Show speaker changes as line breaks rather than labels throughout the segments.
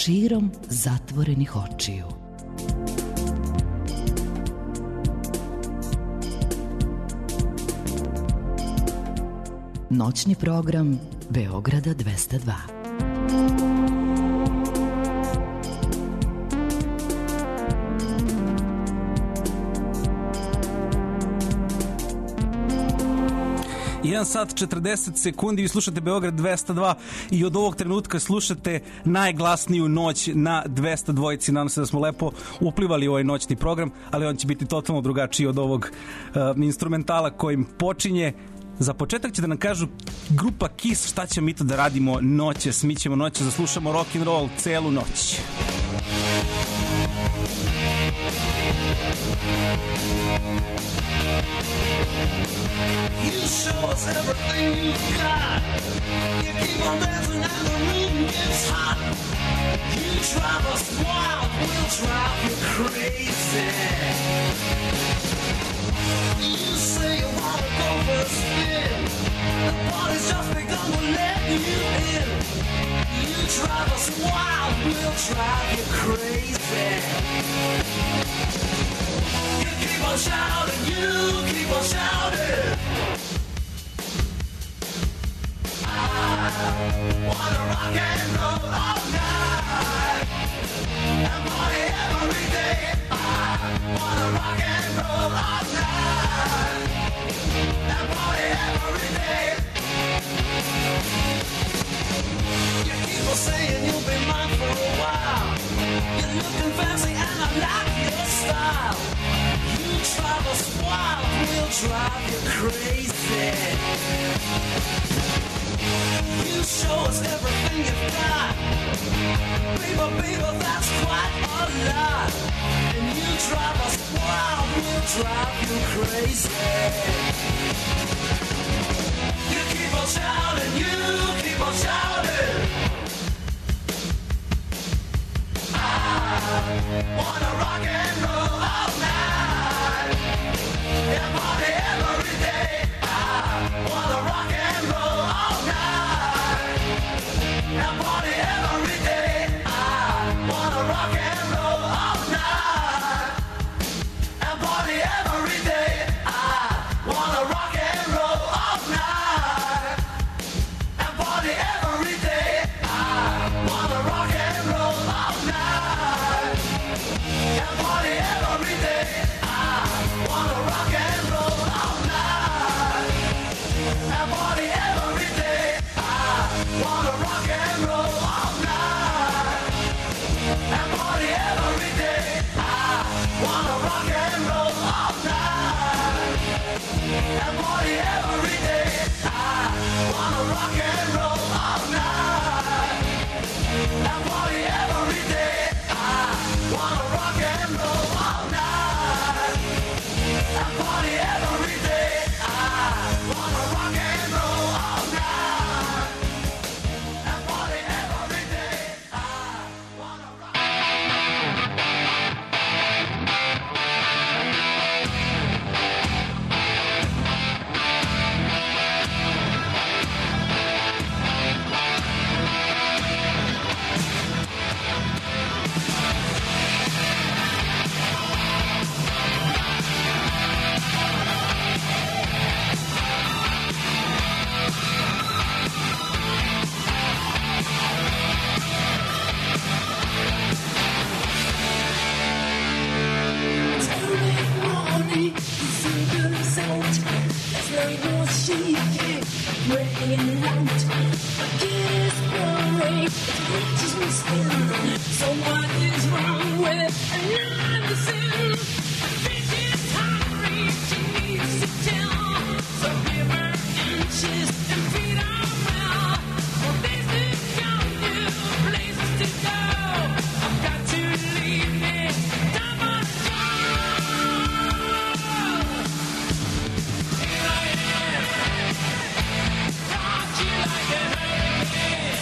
širom zatvorenih očiju. Noćni program Beograda 202.
Jedan sat 40 sekundi, vi slušate Beograd 202 i od ovog trenutka slušate najglasniju noć na 202. Nadam se da smo lepo uplivali u ovaj noćni program, ali on će biti totalno drugačiji od ovog instrumentala kojim počinje. Za početak će da nam kažu grupa Kiss šta ćemo mi to da radimo noćas. Mi ćemo noćas da slušamo rock'n'roll celu noć.
You show us everything you've got. You keep on dancing and the room gets hot. You drive us wild, we'll drive you crazy. You say you wanna go for a spin. The party's just begun, we'll let you in. You drive us wild, we'll drive you crazy. You keep on shouting, you keep on shouting. Wanna rock and roll all night and party every day. I wanna rock and roll all night and party every day. You keep on saying you'll be mine for a while. You're looking fancy and I like your style. You drive us wild, we'll drive you crazy. You show us everything you've got. Baby, baby, that's quite a lot. And you drive us wild, we'll drive you crazy. You keep on shouting, you keep on shouting. I wanna rock and roll all night and party every day. I wanna rock and roll all night and party every day. I wanna rock and roll all night and party every day. I wanna rock and roll all night and party every day. I wanna rock and roll all night and party every day. I wanna rock and roll all night and party every day. I wanna rock and roll all night and party every day. I wanna rock and roll all night and party every day. I wanna rock and roll all night and party every day. I wanna rock and roll all night and party every day. I wanna rock and roll all night and party every day. I wanna rock. So what is wrong with another sin? This is hungry, she needs to tell. So give her inches and feed her well. Well, this is your new places to go. I've got to leave me, time on the job. Here I am, thought you like a hurricane.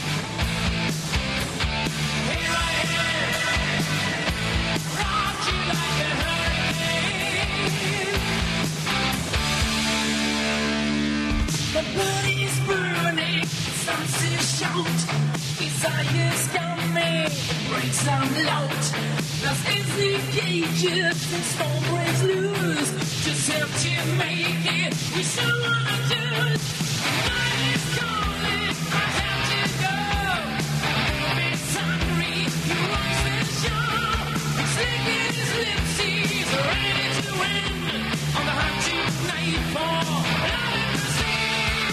Here I am, rock you like a hurricane. The body's burning, sun is short, desires coming. am laut. Das Instinkt geht, the storm breaks loose. Just help to make it, we still wanna do it. Night is calling, I have to go. It's hungry, he wants the show. He's licking his lips, he's ready to win. On the hunt to nightfall, out in the sea.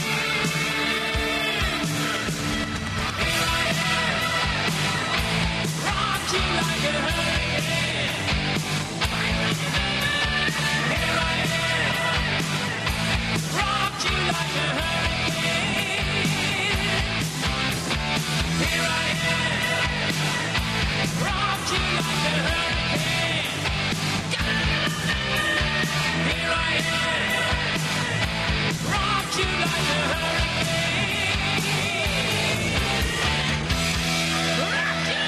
Here I am, rock you like a hurricane. Here I am, rock you like a hurricane. Here I am, rock you like a hurricane. Here I am, rock you like a hurricane. Rock you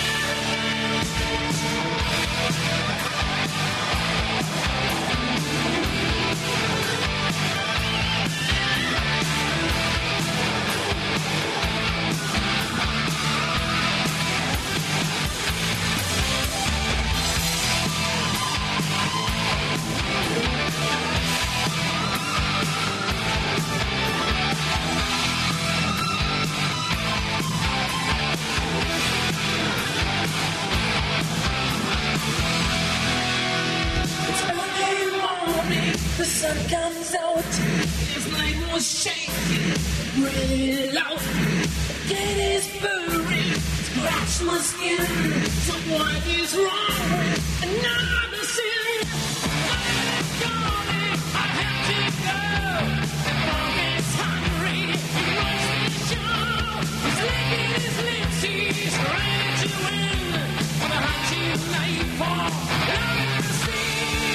It's early morning, the sun comes out. His night was shaking, really loud. The gate is burning, scratch my skin. So what is wrong with another sin? Night is calling, I have to go. The dog is hungry, he wants the show. He's licking his lips, he's ready to win. On the hunt to nightfall, out in the sea.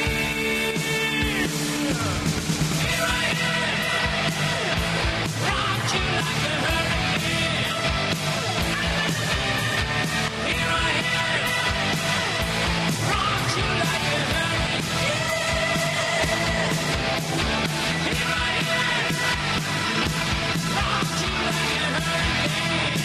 Here I am, rock you like a hurricane. Here I am, rock you like a hurricane. Here I am, rock you like a hurricane.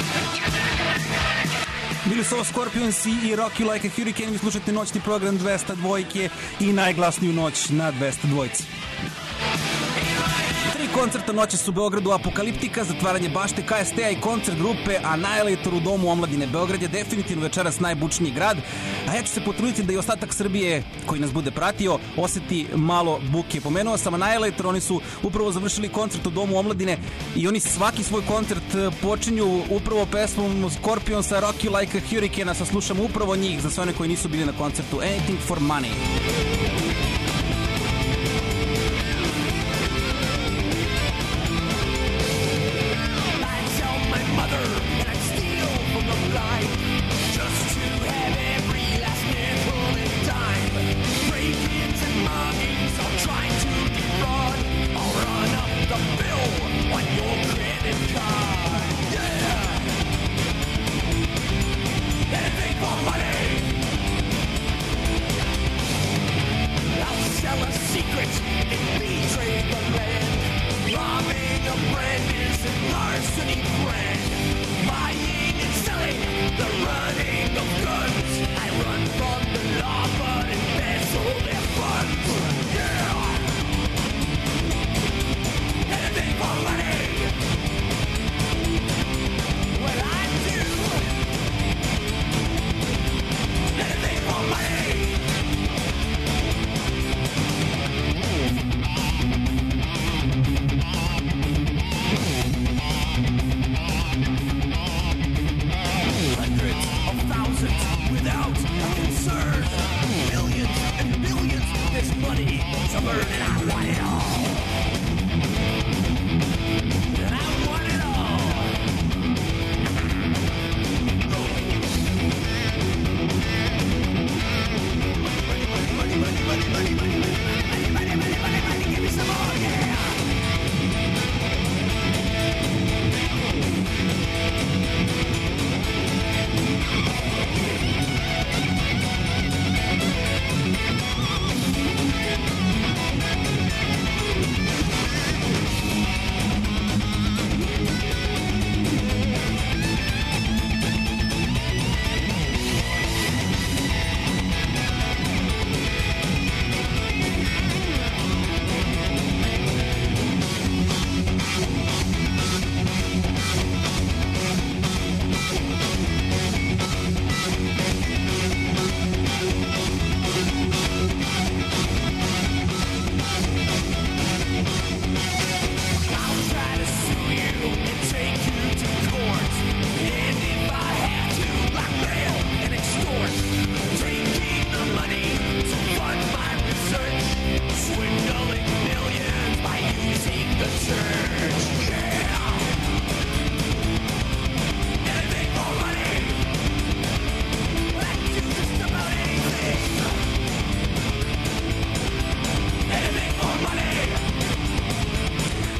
Bili su ovo Scorpions i Rock You Like a Hurricane. Vi slušate noćni program 202 i najglasniju noć na 202. Tri koncerta noće su u Beogradu: Apokaliptika, zatvaranje bašte KST-a i koncert grupe Annihilator u Domu omladine. Beograd je definitivno večeras najbučniji grad, a ja ću se potruditi da i ostatak Srbije koji nas bude pratio oseti malo buke. Pomenuo sam Annihilator, oni su upravo završili koncert u Domu omladine i oni svaki svoj koncert počinju upravo pesmom Scorpionsa Rock You Like a Hurricane. Saslušamo upravo njih za sve one koji nisu bili na koncertu. Anything for Money.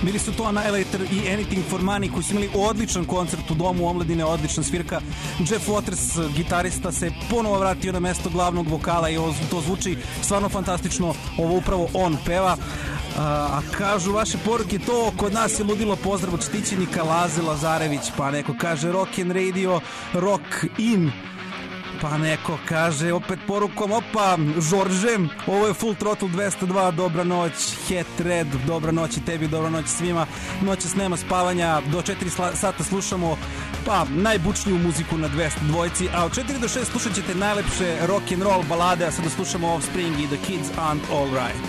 Bili su to Annihilator i Anything for Money koji su imali odličan koncert u Domu omladine, odlična svirka. Jeff Waters, gitarista, se ponovo vratio na mesto glavnog vokala i to zvuči stvarno fantastično. Ovo upravo on peva. A kažu vaše poruke, to kod nas je ludilo. Pozdrav od štićenika Laze Lazarević. Pa neko kaže Rock and Radio, Rock in. Pa neko kaže opet porukom, opa, Žorže, ovo je Full Throttle 202, dobra noć, Het Red, dobra noć i tebi, dobra noć svima. Noćas nema spavanja, do 4 sata slušamo pa najbučniju muziku na 202, a od 4 do 6 slušat ćete najlepše rock and roll balade, a sada slušamo Offspring i The Kids Aren't Alright.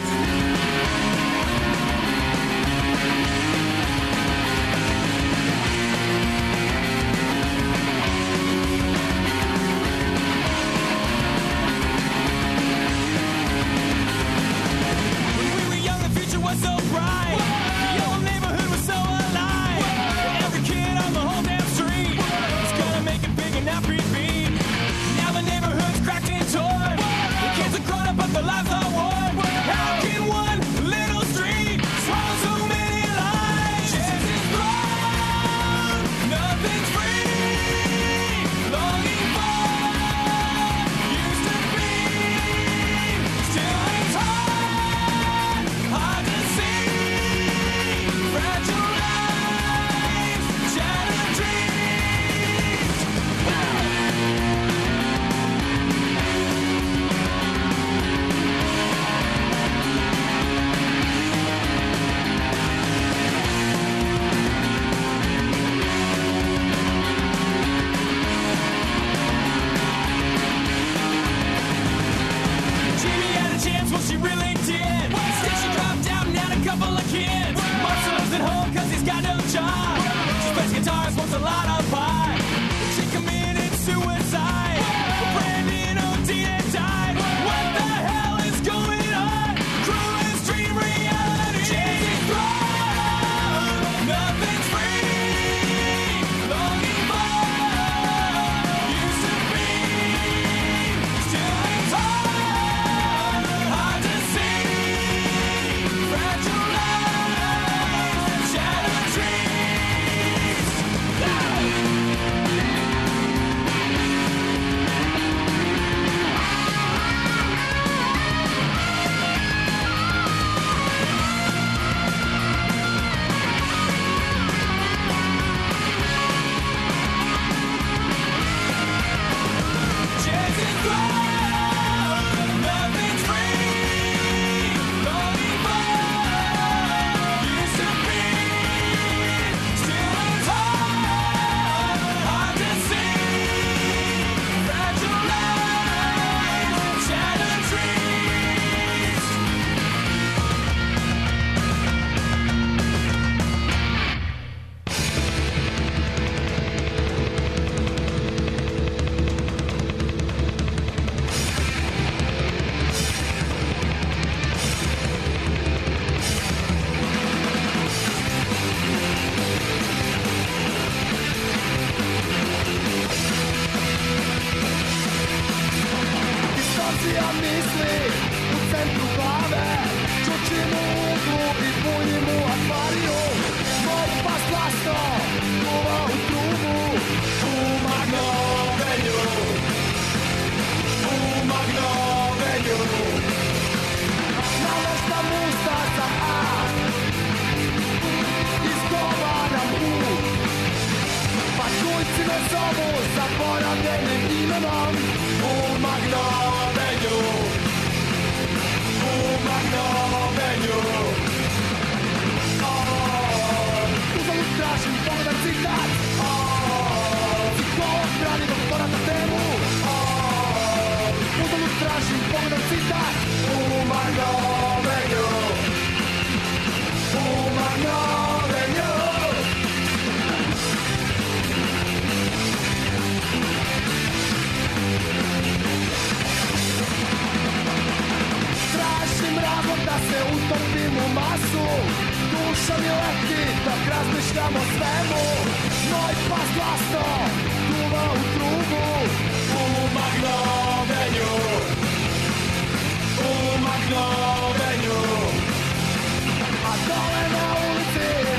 A dole na ulici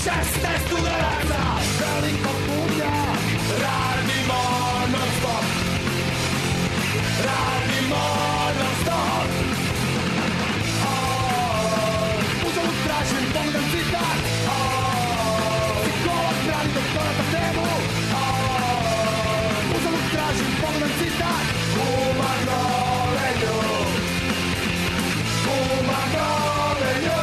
16 udaraca, velikog bubnja, radimo non stop, radimo non stop. Uzalud tražim, pogledam citat, psiholog brani doktora na temu. Uzalud tražim, pogledam citat, u magnolenju, u magnolenju.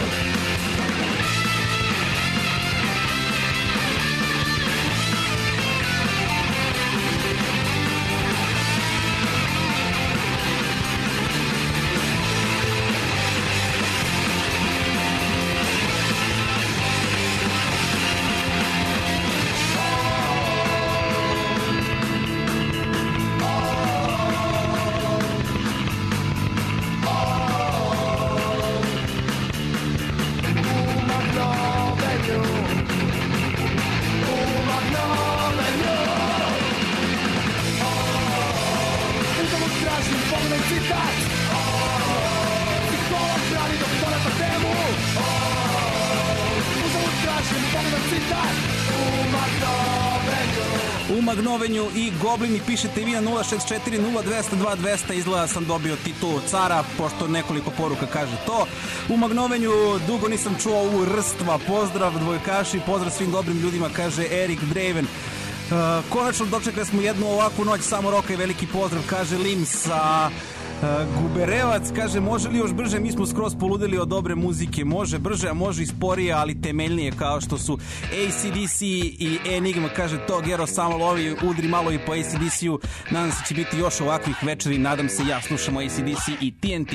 U Magnovenju i Goblini pišete vi na 064 0202 200. Izgleda sam dobio titulu cara, pošto nekoliko poruka kaže to. U Magnovenju dugo nisam čuo ovu rstva. Pozdrav dvojkaši, pozdrav svim dobrim ljudima, kaže Erik Draven. Konačno dočekali smo jednu ovakvu noć, samo roka i veliki pozdrav, kaže Limsa. Guberevac kaže, može li još brže, mi smo skroz poludeli od dobre muzike, može brže, a može i sporije, ali temeljnije, kao što su AC/DC i Enigma, kaže to, Gero samo lovi, udri malo i po AC/DC-u, nadam se će biti još ovakvih večeri, nadam se ja, slušamo AC/DC i TNT.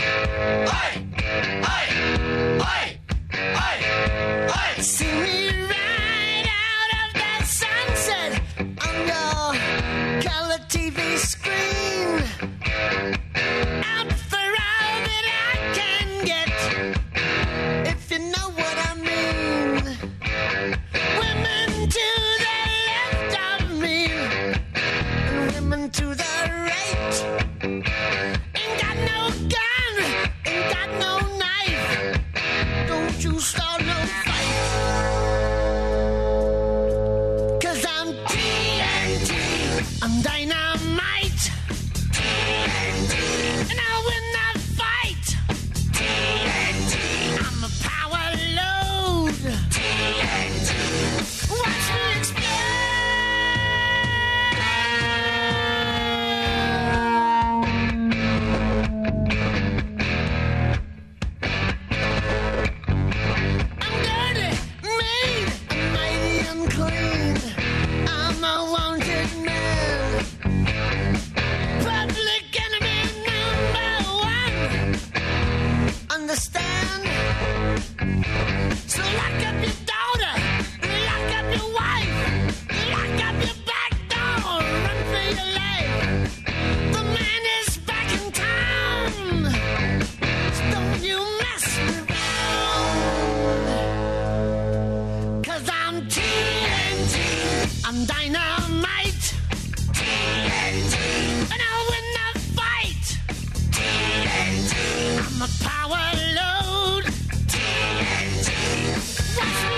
See me right out of that sunset on your color TV screen. Out for all that I can get, if you know what I mean. Women to the left of me, and women to the right. Ain't got no gun, ain't got no knife. Don't you start no fight. 'Cause I'm TNT, I'm dynamite. TNT, and I'll win that fight. TNT, I'm a power load. TNT, watch me explode. I'm dirty, mean, and mighty unclean. I'm a wanted man. Public enemy #1. Understand? So lock up your daughter, lock up your wife, lock up your back door, run for your life. The man is back in town. So don't you mess around. 'Cause I'm TNT, I'm dynamite. TNT, and I'll win the fight. TNT, I'm a power load. TNT, watch me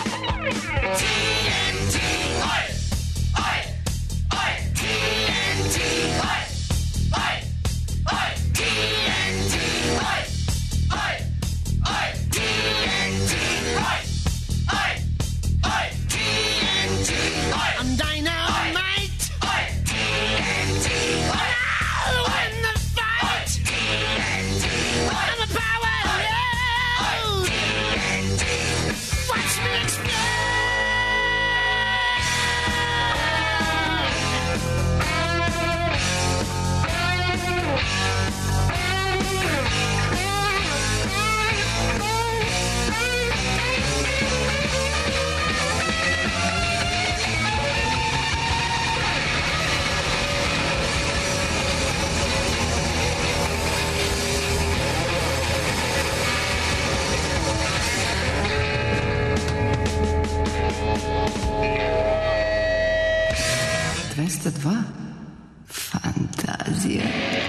TNT, oi, oi, oi. TNT,
202. Fantazija.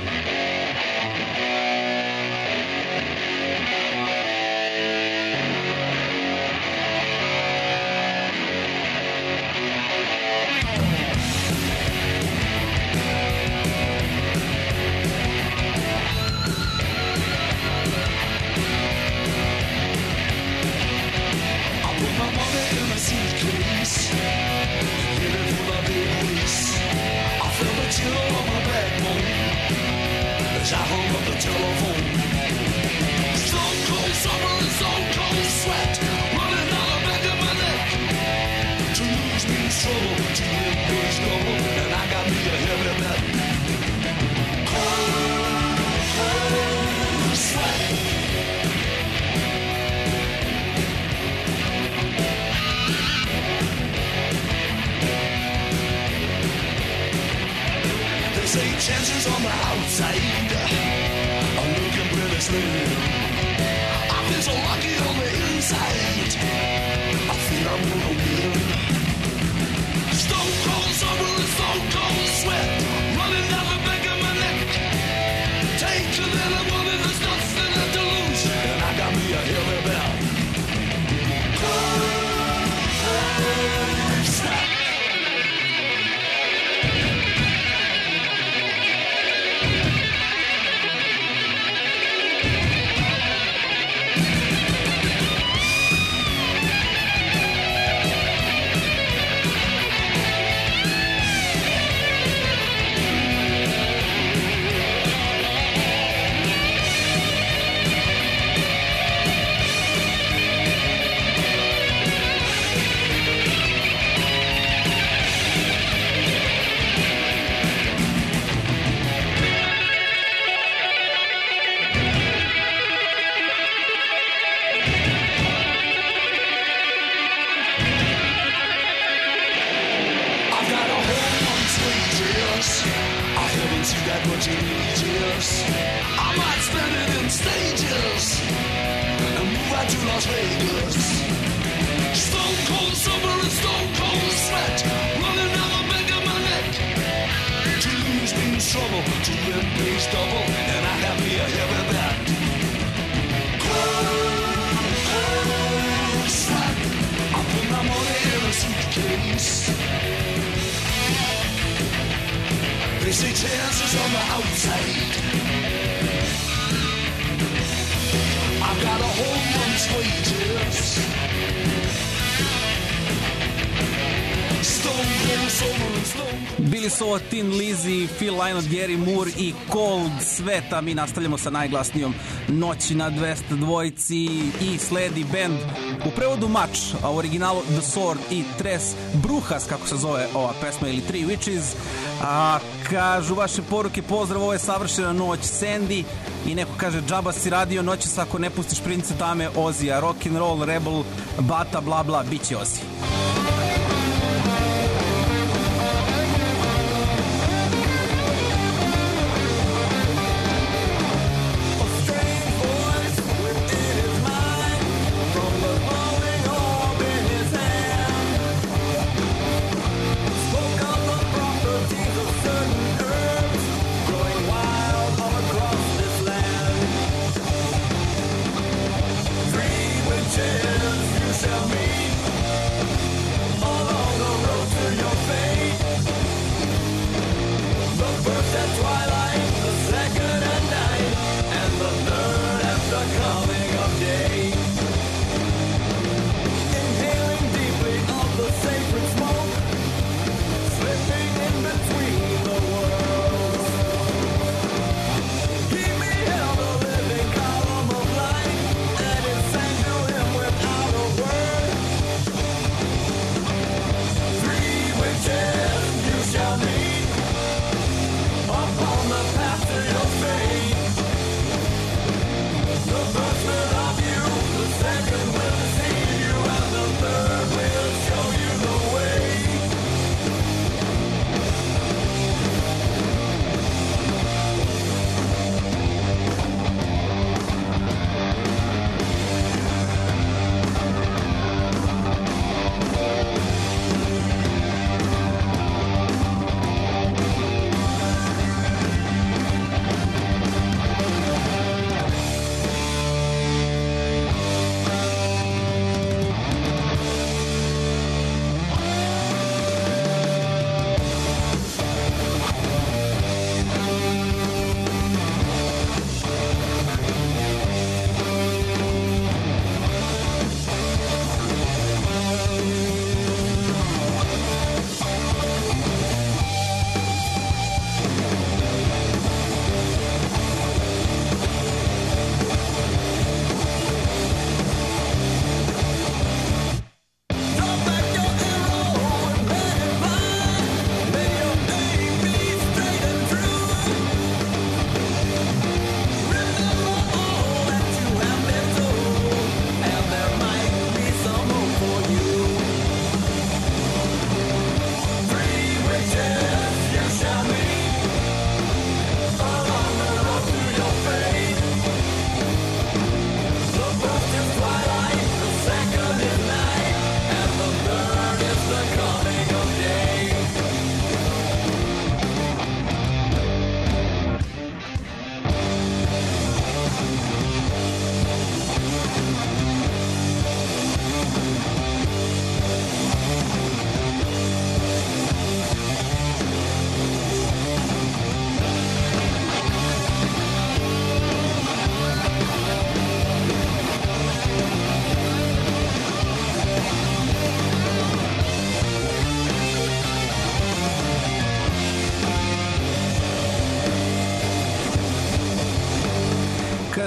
Chances on the outside are looking pretty slim. I feel so lucky on the inside. I feel I'm gonna win. Stone cold summer and stone cold sweat running down the back of my neck. Take a little money, there's nothing left to lose, and I got me a heavy bell. Snap. I might spend it in stages and move out to Las Vegas. Stone cold summer and stone cold sweat running down the back of my neck. To lose means trouble, to win pays double, and I have me a heavy bet. Cold sweat, I put my money in a suitcase. They say chances on the outside. I've got a whole month's wages. Stone cold summer and stone cold.
Bili su ovo Tin Lizzy, Phil Lynott, Gary Moore i Cold Sweat, a mi nastavljamo sa najglasnijom noći na 202 i sledi band u prevodu Mač, a u originalu The Sword i Tres Brujas, kako se zove ova pesma, ili Three Witches. A kažu vaše poruke, pozdrav, ovo je savršena noć, Sandy, i neko kaže džaba si radio noćas ako ne pustiš Prince Tame, Ozija, Rock'n'Roll, Rebel, Bata, bla bla, bit će Ozi.
You shall meet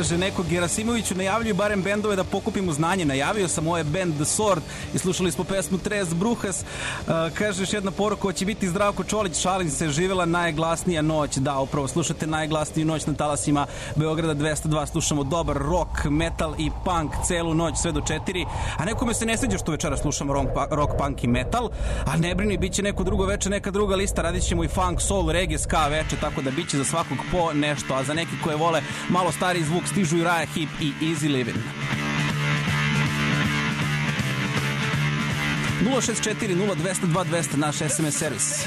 Kaže, neko Gerasimoviću, najavljuju barem bendove da pokupimo znanje. Najavio sam ovaj band The Sword i slušali smo pesmu Tres Brujas. Kaže, još jedna poruka, hoće biti Zdravko Čolić, šalim se, živela najglasnija noć. Da, upravo, slušate najglasniju noć na talasima Beograda 202. Slušamo dobar rock, metal i punk celu noć, sve do 4. A nekome se ne sviđa što večera slušamo rock, punk i metal, ali ne brini, bit će neko drugo veče, neka druga lista, radit ćemo i funk, soul, reggae, ska veče, tako da bit će za svakog po nešto, a za neki koje vole malo stariji zvuk stižu i Raya Hip i Easy Living. 064-0202-200 naš SMS servis.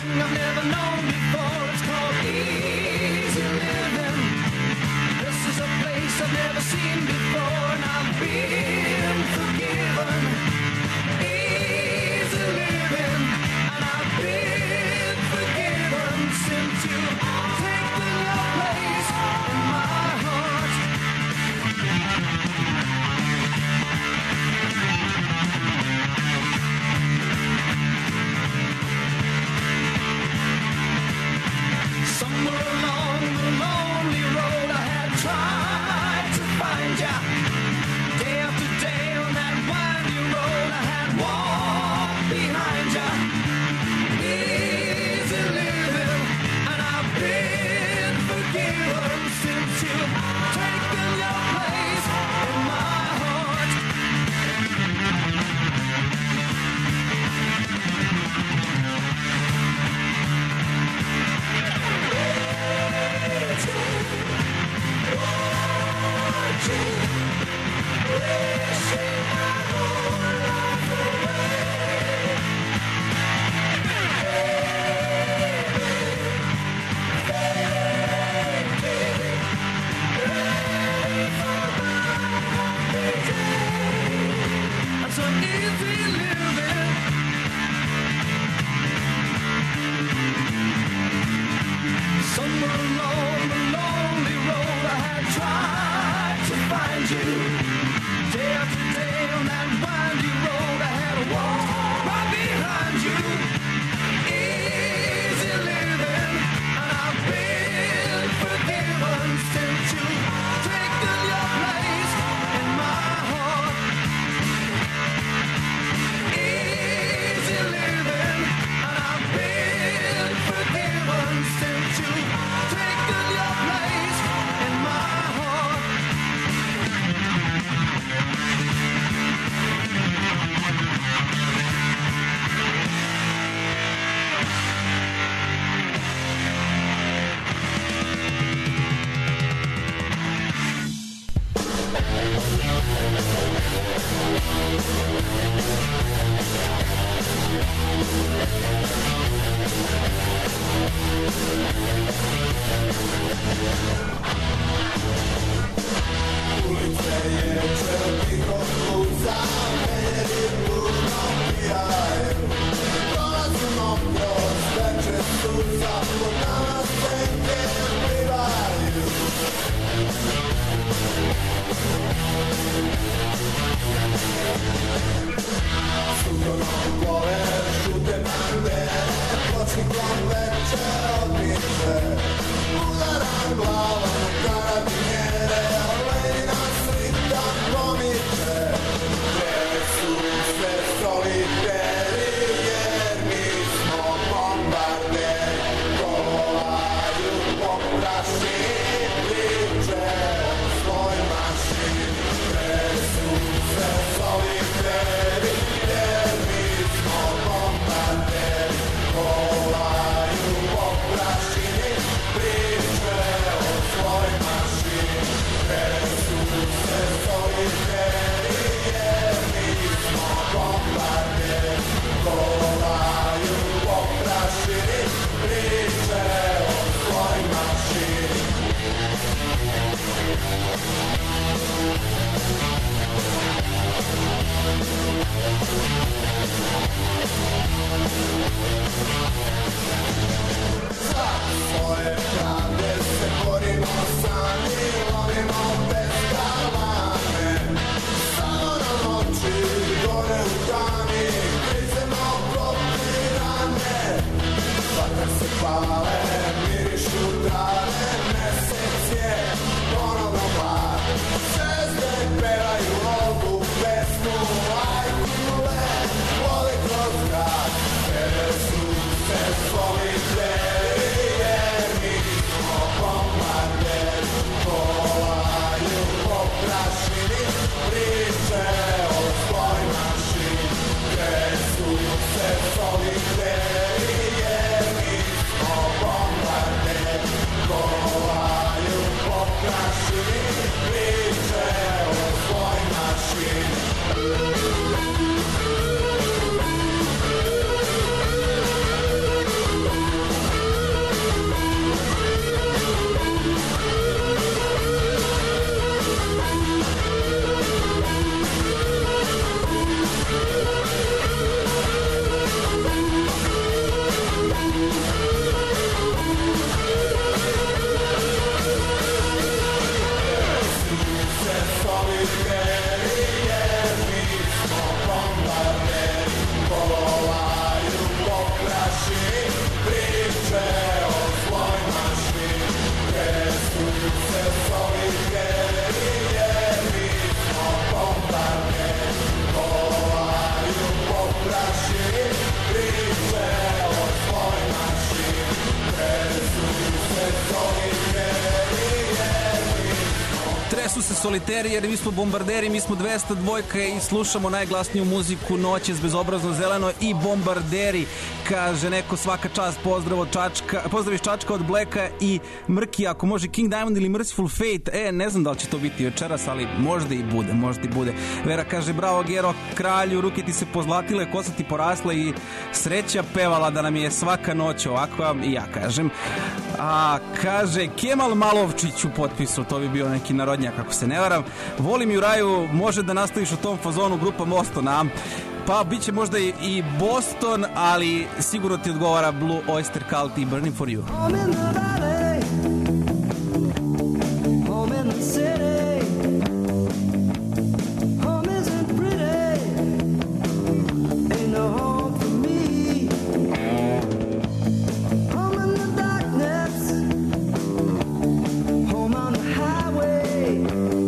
slušali Terrier, mi smo Bombarderi, mi smo 202 i slušamo najglasniju muziku noći s Bezobrazno zeleno i Bombarderi. Kaže neko svaka čast, pozdrav iz Čačka od Blacka i Mrki, ako može King Diamond ili Merciful Fate. Ne znam da li će to biti večeras, ali možda i bude. Vera kaže bravo Gero, kralju, ruke ti se pozlatile, kosa ti porasla i sreća pevala da nam je svaka noć ovako, i ja kažem. A kaže Kemal Malovčić u potpisu, to bi bio neki narodnjak ako se ne varam. Volim Juraju, može da nastaviš u tom fazonu, grupa Mostona. Pa bit će možda i Boston, ali sigurno ti odgovara Blue Oyster Cult i Burning for You.
Home in the valley, home in the city, home isn't pretty, ain't no home for me. Home in the darkness, home on the highway,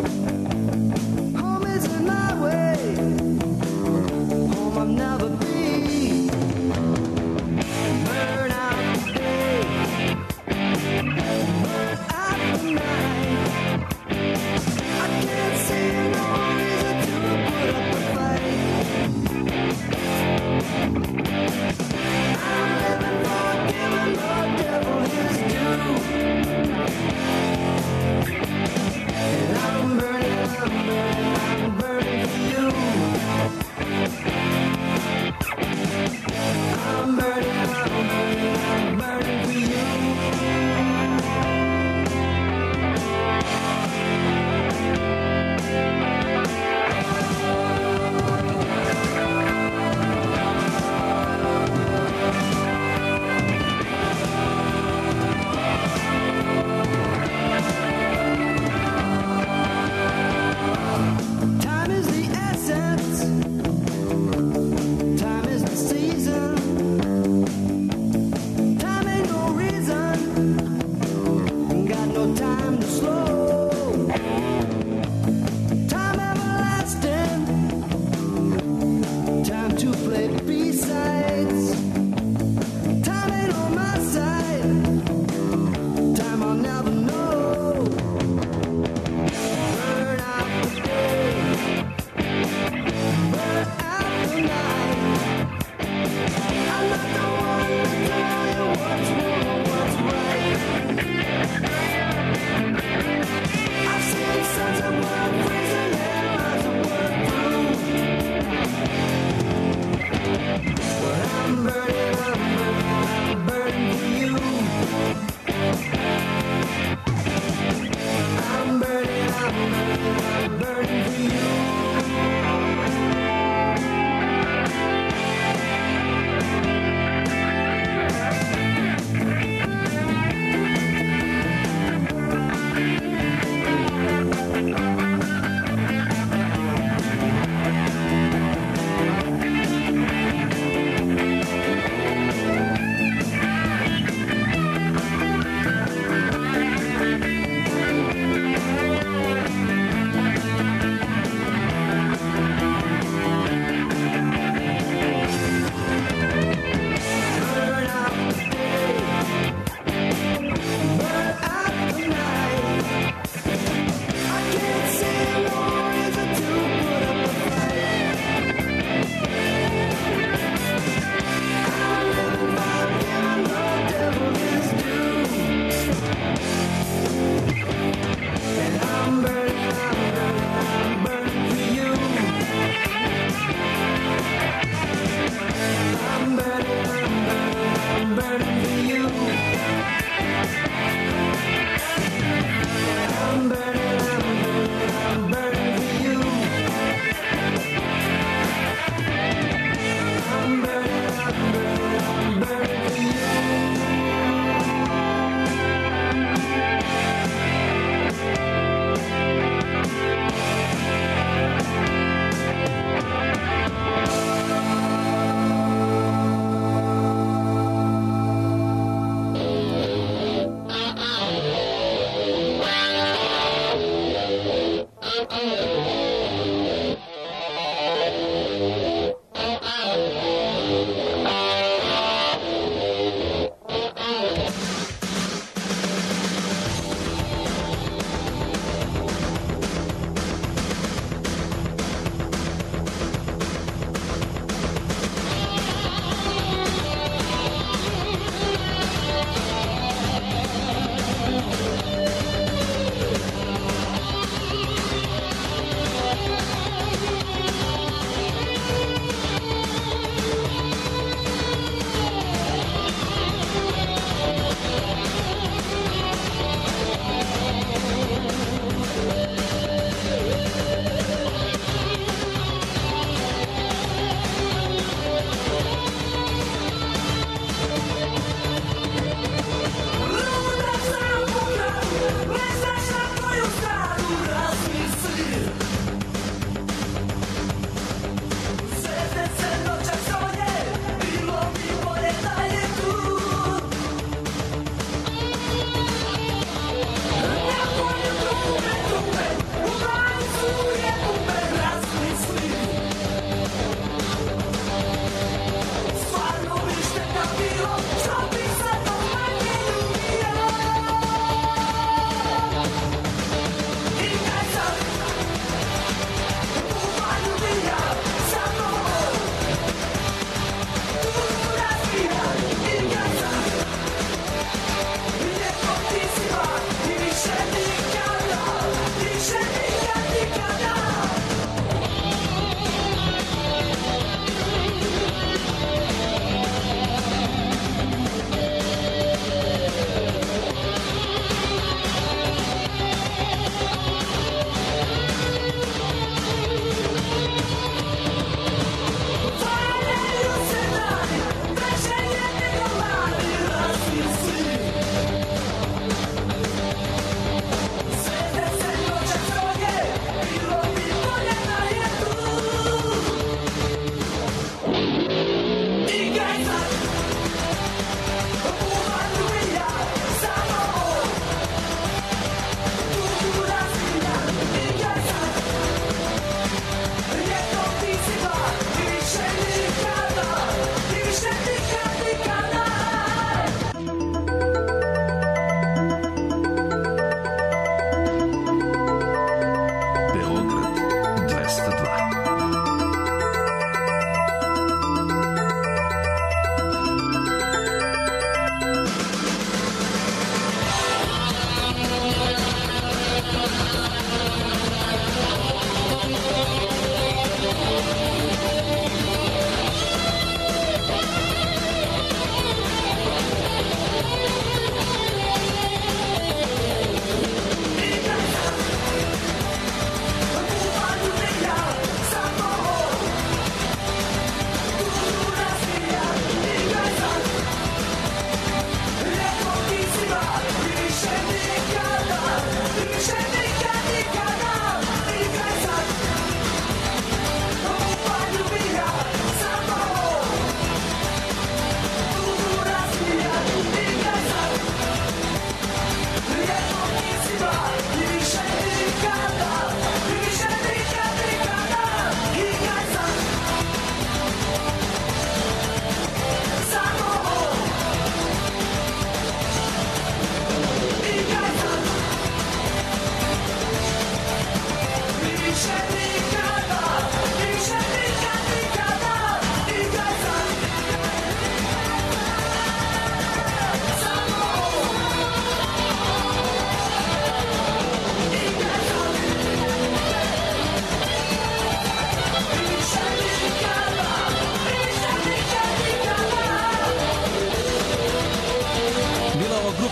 home isn't my way, home I'll never be. Burn out the day, burn out the night. I can't see no reason to put up a fight. I'm living for giving the devil his due. And I'm burning for you.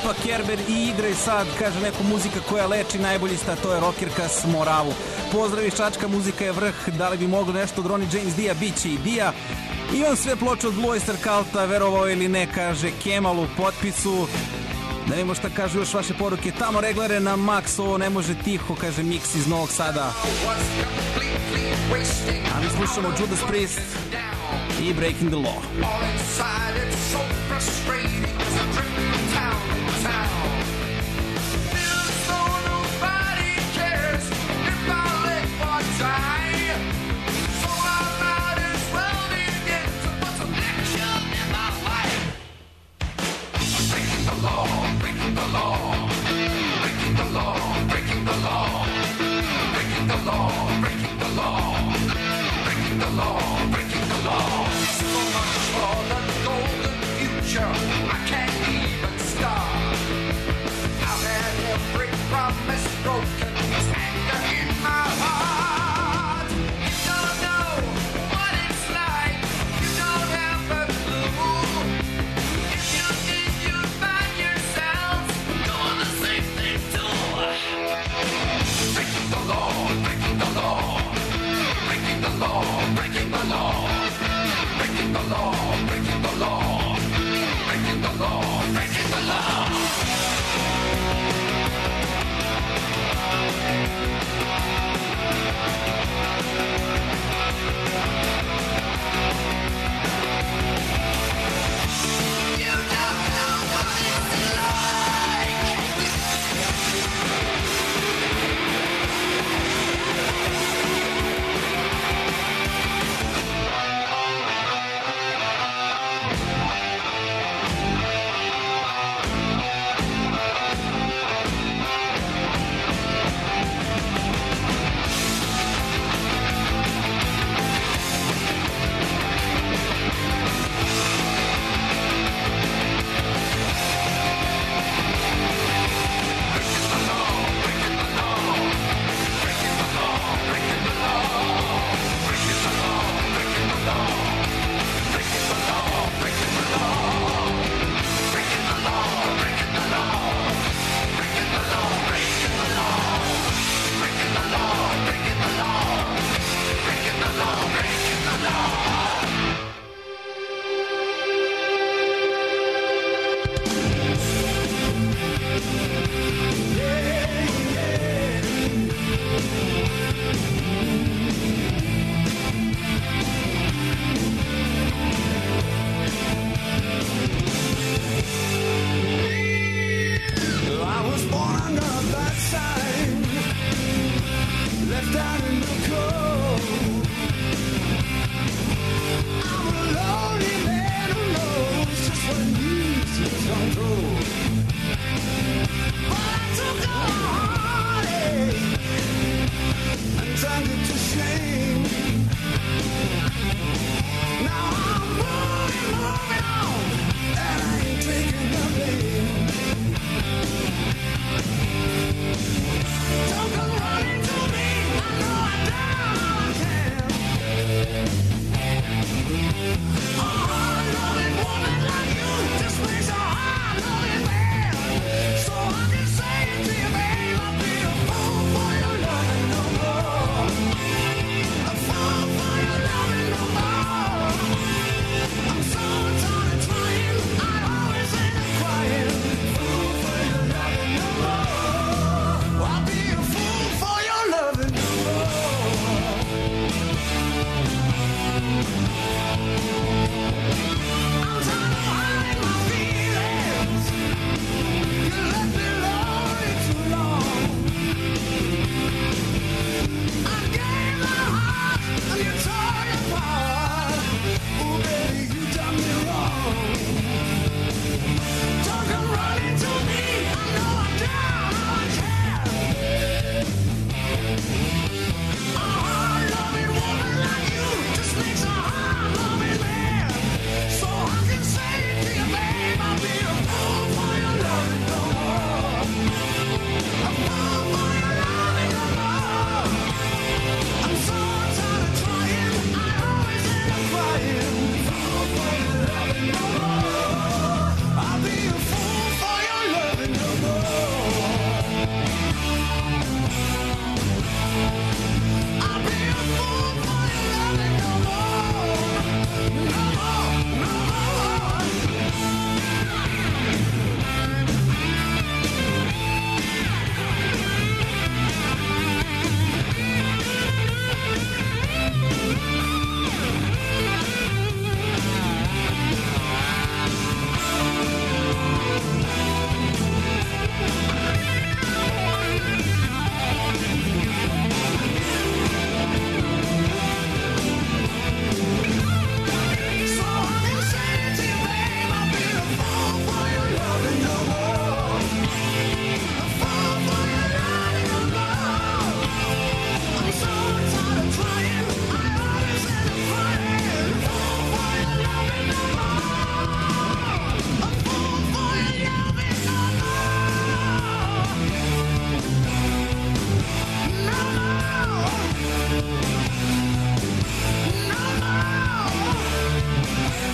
ekipa Kerber i igraj sad, kaže neko muzika koja leči, najbolji sta, to je rokirka s Moravu. Pozdrav iz Čačka, muzika je vrh, da li bi moglo nešto od Ronnie James Dio, bit će i Dia. I on sve ploče od Blue Oyster Culta, verovao ili ne, kaže Kemal u potpisu. Da vidimo šta kažu još vaše poruke. Tamo reglere na Max, ovo ne može tiho, kaže Mix iz Novog Sada. A mi slušamo Judas Priest i Breaking the Law.
I can't even start.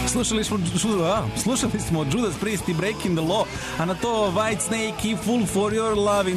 Slušali smo Judas Priest i Breaking the Law, a na to White Snake i Full for Your Love i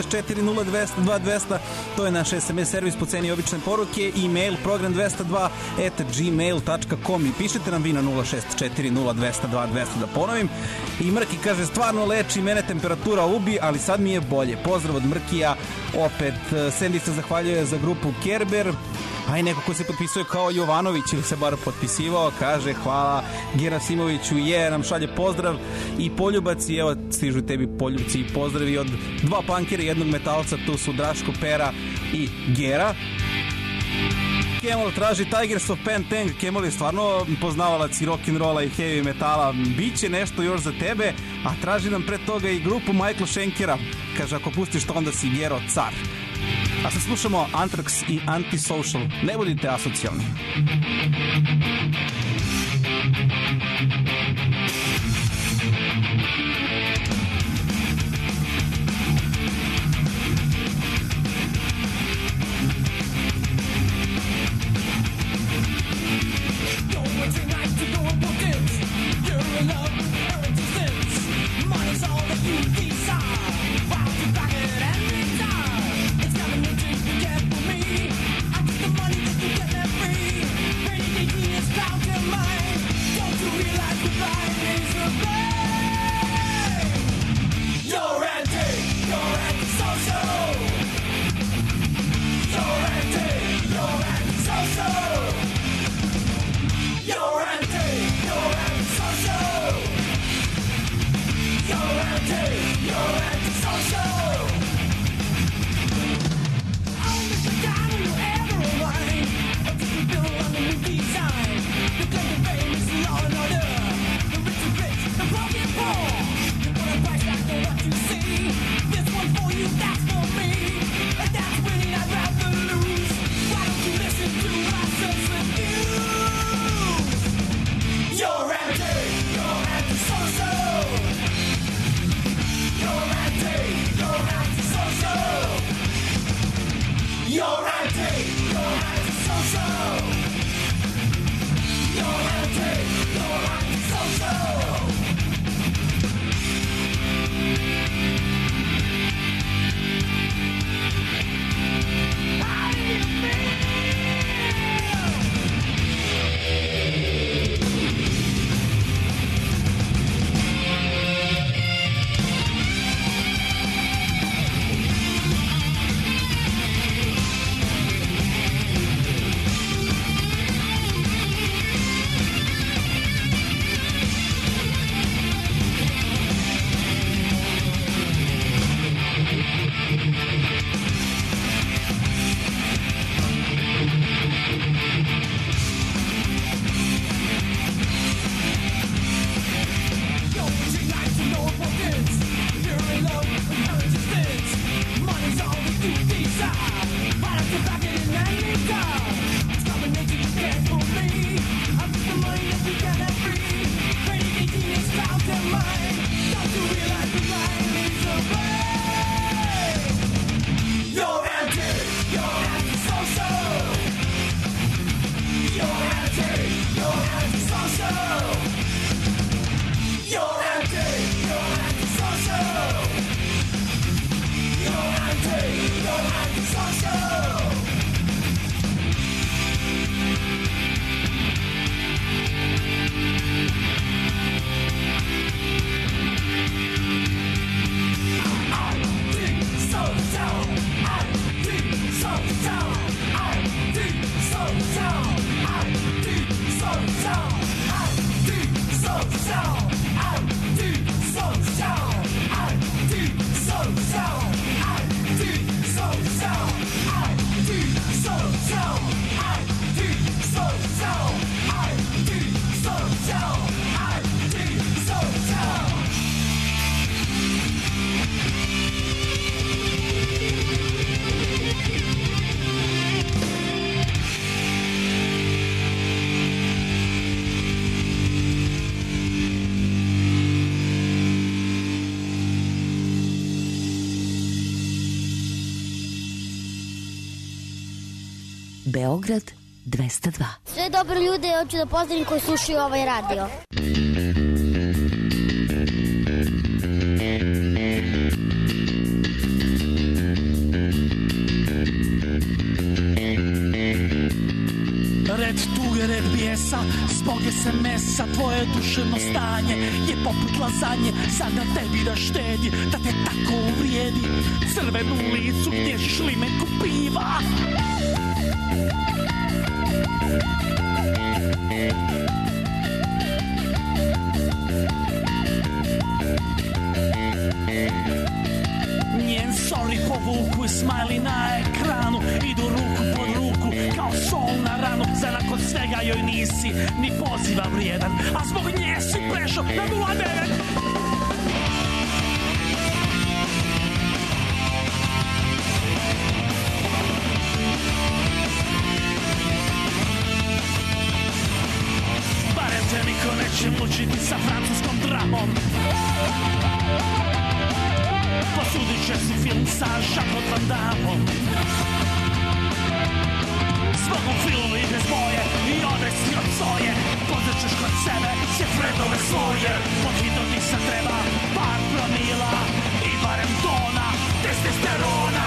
0640200. To je naš SMS servis po ceni obične poruke, e-mail program202@gmail.com i pišite nam vi na 0640200. Da ponovim. I Mrki kaže, stvarno leči, mene temperatura ubi, ali sad mi je bolje. Pozdrav od Mrkija. Opet Sandy se zahvaljuje za grupu Kerber. A i neko ko se potpisuje kao Jovanović ili se bar potpisivao, kaže hvala Gerasimoviću, nam šalje pozdrav i poljubac i evo stižu tebi poljubci i pozdravi od dva punkera i jednog metalca, tu su Draško Pera i Gera. Kemal traži Tigers of Pantang. Kemal je stvarno poznavalac i rock'n'rolla i heavy metala. Biće nešto još za tebe, a traži nam pre toga i grupu Michael Schenkera. Kaže, ako pustiš to, onda si Gero car. A sad slušamo Anthrax i Antisocial. Ne budite asocijalni.
Beograd 202.
Sve dobre ljude hoću da pozdravim koji slušaju ovaj radio.
Red tuge, red bijesa, zbog SMS-a tvoje duševno stanje je poput lazanje, sad na tebi da štedi, da te tako uvrijedi. Crvenu licu gdje šlimenku piva. Njen sorry povuku i smiley na ekranu, idu ruku pod ruku kao sol na ranu. Za nakon svega joj nisi ni poziva vrijedan, a zbog nje si prešao na 09. Barem te niko neće mučiti sa francuskom dramom. Posudit će si film sa Jacques Van Damme. Svogom filmu ide s boje i odeš si od soje. Pozret ćeš kod sebe sve Fredove svoje. Podhitnuti se treba par promila i barem tona testosterona.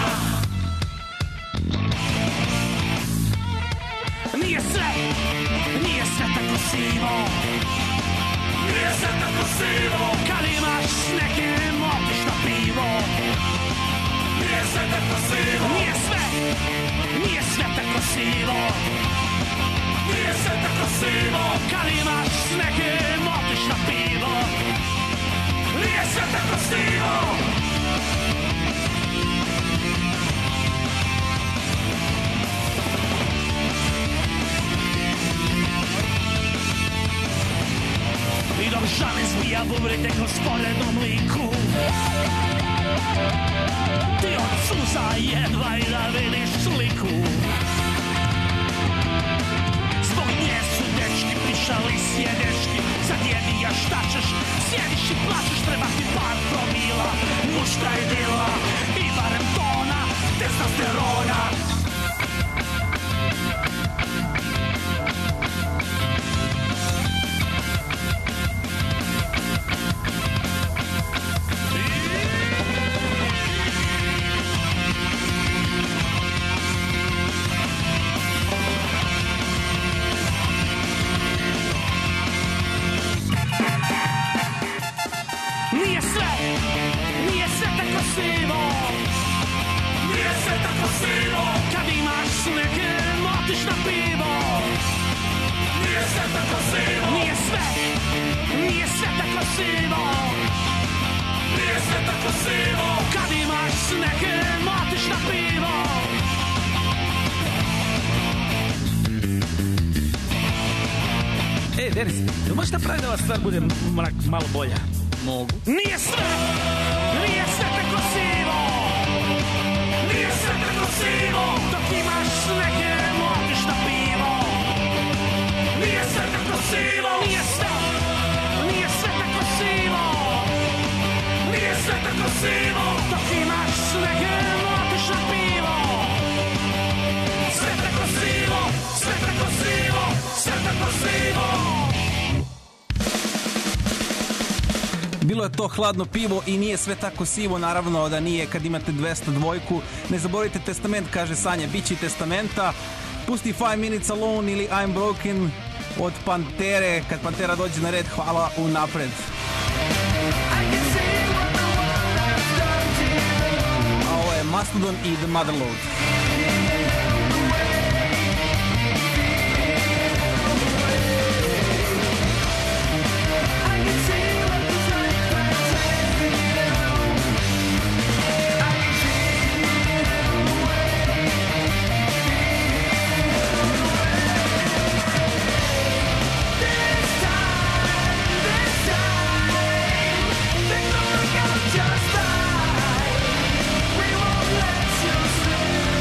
Nije sve tako sivo. Nije sve tako sivo. Kad imaš s nekim otiš na pivo. Nije sve tako sivo. Nije sve tako sivo. Nije sve tako sivo. Kad imaš s nekim otiš na pivo. Nije sve tako sivo. I dok žali zbija bubrite kroz sporednom liku, ti od suza jedva i da vidiš sliku. Zbog nje su dečki pišali sjedeški. Sad jedi ja šta ćeš, sjediš i plačeš. Treba ti par promila, muška idila i barem tona testosterona.
Denis, jel možeš da pravi da ova stvar bude malo bolja?
Mogu.
Nije sve tako sivo. Nije sve tako sivo. Dok imaš s nekim otiš na pivo. Nije sve tako sivo. Nije sve tako sivo. Nije sve tako sivo. Dok imaš s nekim otiš na pivo. Sve tako sivo. Sve tako sivo. Sve tako sivo. Bilo je to hladno pivo i nije sve tako sivo, naravno da nije kad imate 202. Ne zaboravite testament, kaže Sanja, bit će testamenta. Pusti 5 Minutes Alone ili I'm Broken od Pantere. Kad Pantera dođe na red, hvala unapred. A ovo je Mastodon i The Motherload.
Just die. We won't let you sleep.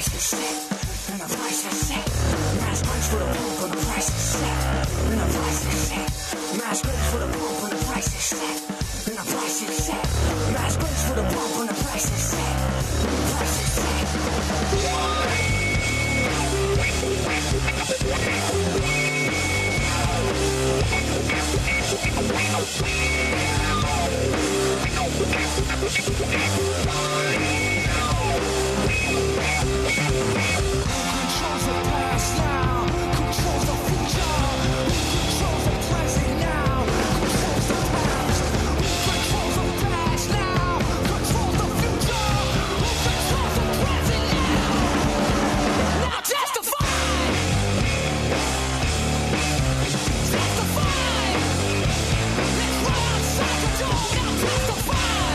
price is set. And the price is set. Mass grace for the pump and the price is set. And the price is set. Mass grace for the pump and the price is set. And the price is set. Mass grace for the pump and the price is set. And the price is set. Controls the past now, controls the future. Controls the present now, controls the past. Controls the past now, controls the future. Controls the present now. Now testify. Testify. Let's run outside the door. Now testify.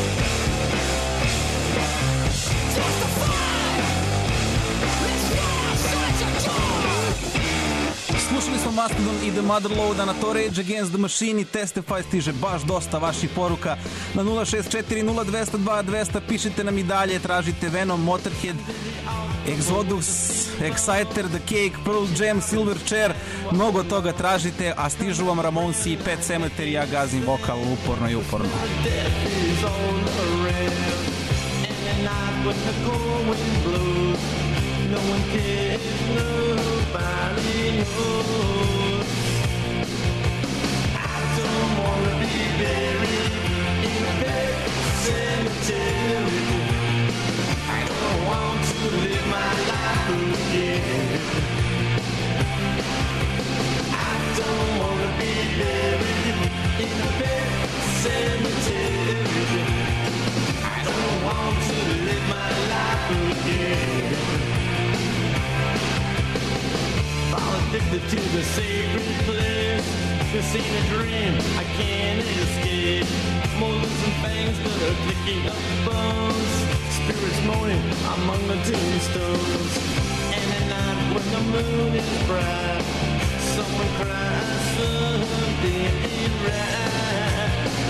Testify. Let's run outside the door.
Slušali smo Mastodon i The Motherload, na to Rage Against the Machine i Testify. Stiže baš dosta vaših poruka na 064-0202-200. Pišite nam i dalje, tražite Venom, Motorhead, Exodus, Exciter, The Cake, Pearl Jam, Silverchair, mnogo toga tražite, a stižu vam Ramonsi i Pet Sematary. Ja gazim vokal uporno i uporno.
Death is all around, and at night when the cold wind blows, no one cares, nobody knows. I don't wanna be buried in a pet cemetery. I don't want to live my life again. I don't wanna be buried in a pet cemetery. I don't want to live my life again. Fall addicted to the sacred place. This ain't a dream, I can't escape. Molders and fangs that are picking up bones. Spirits moaning among the tombstones. And at night when the moon is bright, someone cries something ain't right.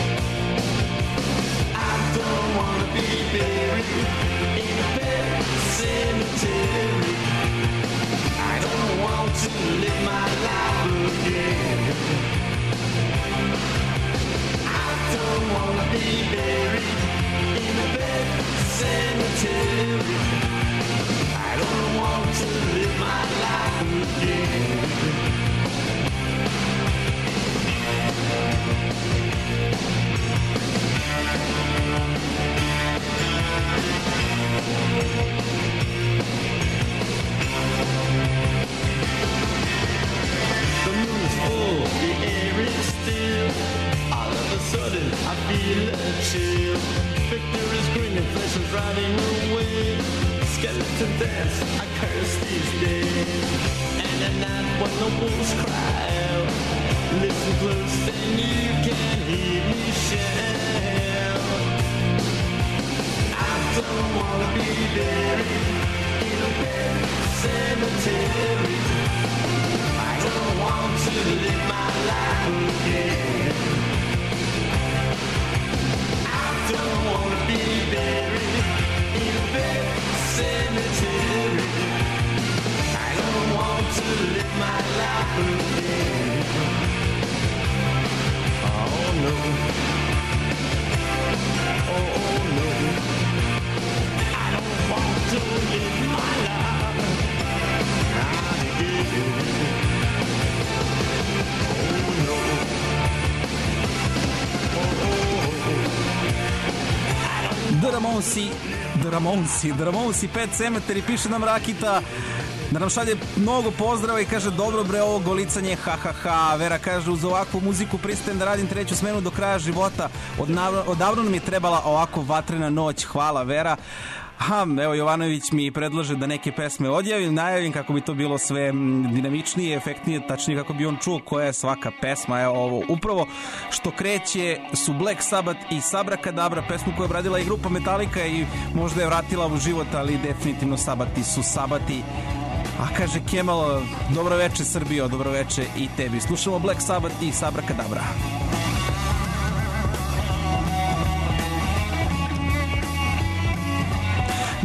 I don't wanna be buried in a pet cemetery. I don't want to live my life again. I don't wanna be buried in a pet cemetery. I don't want to live my life again. The moon is full, the air is still. All of a sudden, I feel a chill. Victor is grinning, flesh is rotting away. Skeleton dance, I curse these days. And at night when the wolves cry out, listen close and you can hear me shout. I don't wanna be buried in a pet cemetery. I don't want to live my life again. I don't wanna be buried in a pet cemetery. I don't want to live my life again. Oh no. Oh no. I don't want to live my life again. Oh no.
The Ramonsi, Pet Sematary, piše nam Rakita, da nam šalje mnogo pozdrava i kaže dobro bre ovo golicanje, ha ha ha. Vera kaže uz ovakvu muziku pristajem da radim treću smenu do kraja života. Odavno nam je trebala ovako vatrena noć. Hvala Vera. Aha, evo Jovanović mi predlaže da neke pesme najavim kako bi to bilo sve dinamičnije, efektnije, tačnije kako bi on čuo koja je svaka pesma. Evo ovo, upravo što kreće su Black Sabbath i Sabra Kadabra, pesmu koju je obradila i grupa Metallica i možda je vratila u život, ali definitivno Sabati su Sabati. A kaže Kemal, dobro veče Srbijo, dobro veče i tebi. Slušamo Black Sabbath i Sabra Kadabra.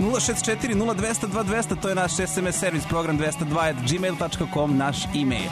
064 0200 2200, to je naš SMS servis, program 202@gmail.com, naš e-mail.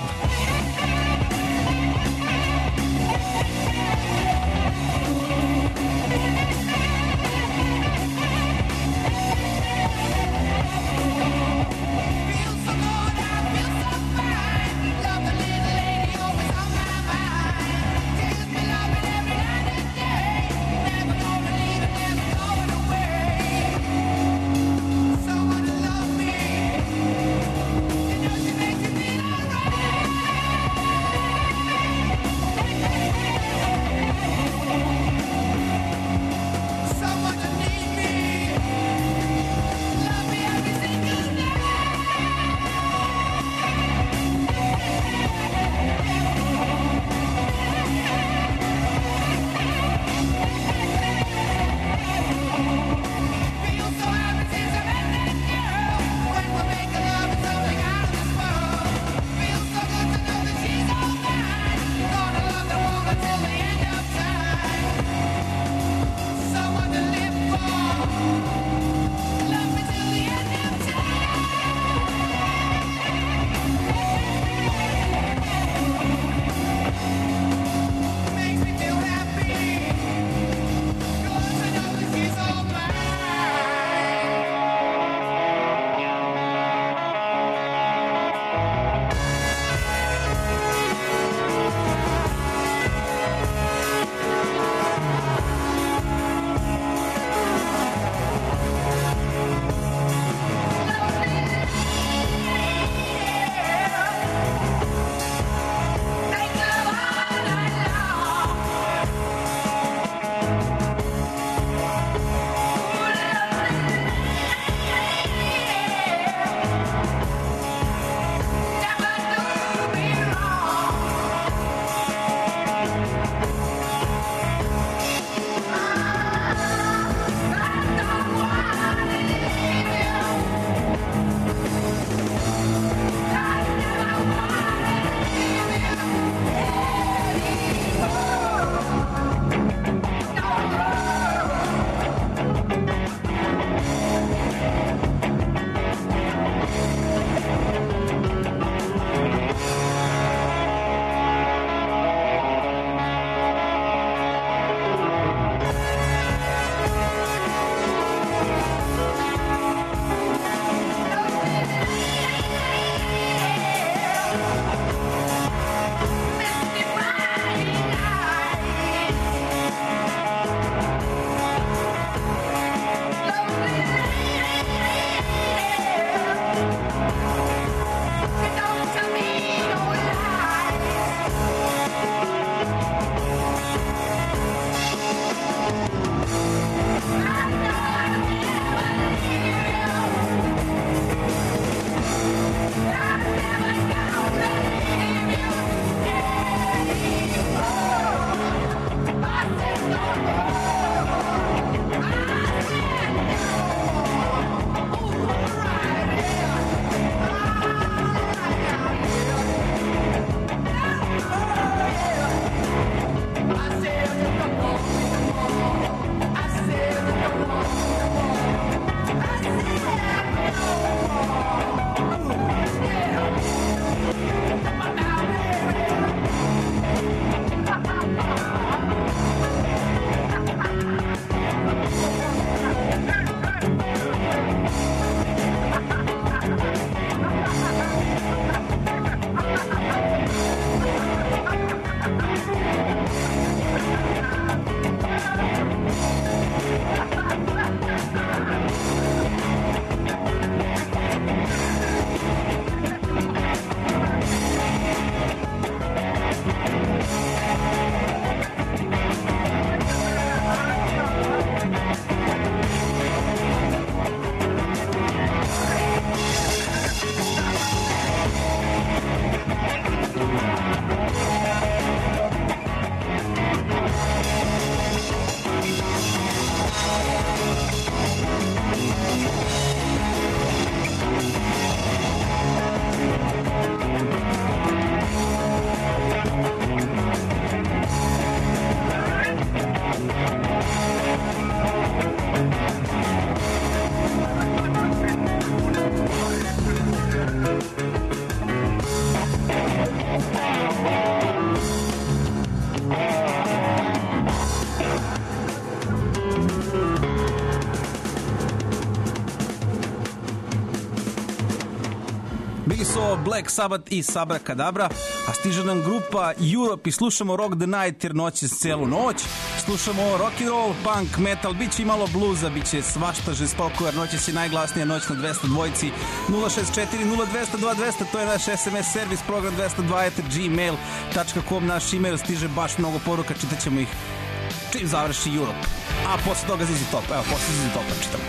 Bili su ovo Black Sabbath i Sabra Kadabra, a stiže nam grupa Europe i slušamo Rock the Night jer noć je celu noć. Slušamo rock and roll, punk, metal, bit će i malo bluza, bit će svašta žestoko jer noć je najglasnija noć na 202. 064 0202 200, to je naš SMS servis, program 202@gmail.com, naš email, stiže baš mnogo poruka, čitat ćemo ih čim završi Europe. A posle toga ZZ Top, evo posle ZZ Topa čitamo.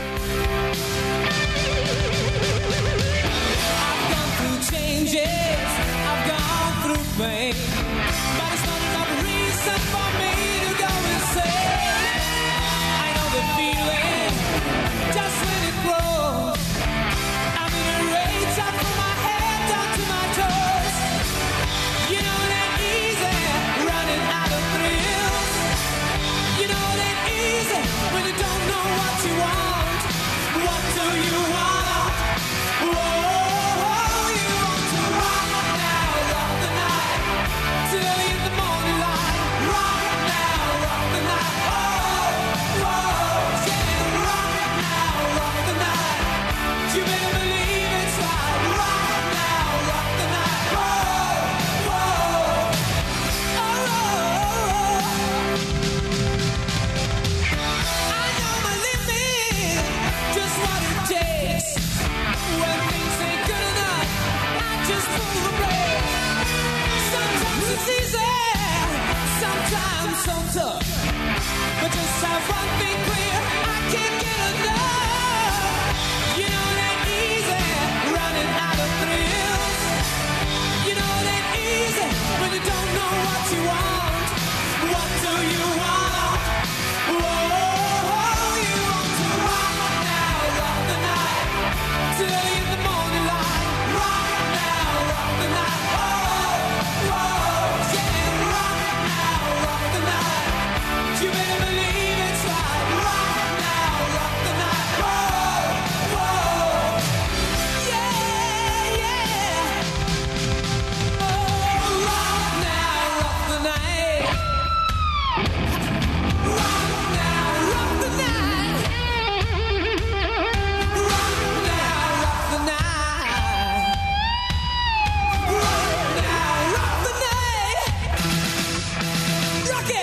Changes, I've gone through pain, but it's not enough reason for me to go insane. I know the feeling, just when it grows. I'm in a rage up from my head down to my toes. You know that easy, running out of thrills. You know that easy, when you don't know what you want. What do you want? Whoa. So tough, but just have one thing clear, I can't get enough. You know that easy, running out of thrills. You know that easy, when you don't know what you want. What do you want? Whoa, you want to rock now, rock the night, till in the morning light. Rock now, rock the night. Oh, whoa, yeah, rock now, rock the night. You better believe it's right. Rock now, rock the night. Whoa, whoa, yeah, yeah. Oh, rock now, rock the night. Rock now, rock the night. Rock now, rock the night. Rock now, rock the night. Rock it.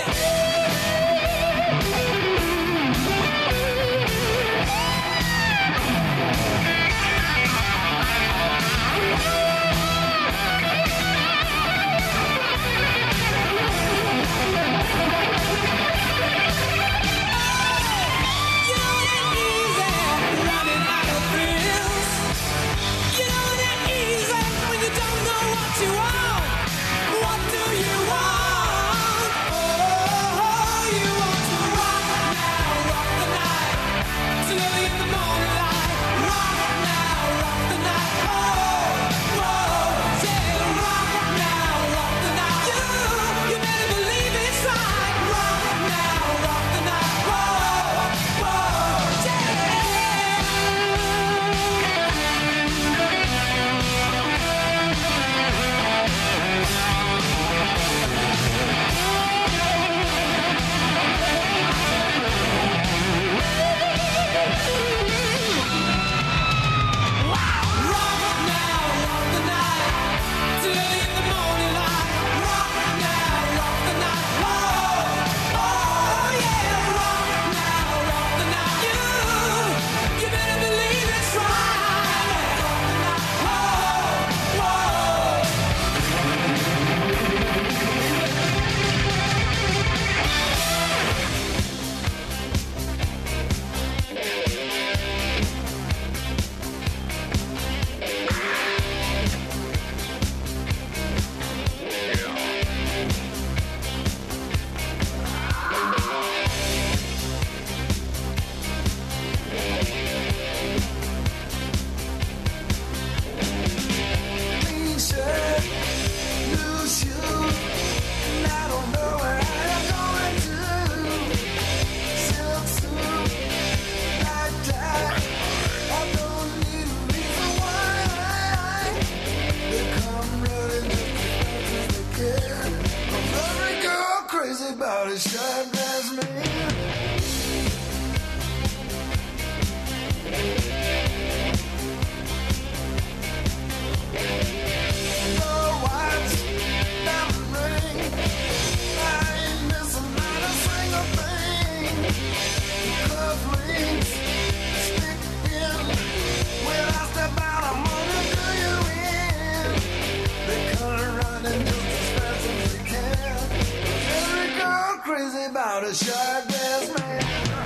shark dressed man.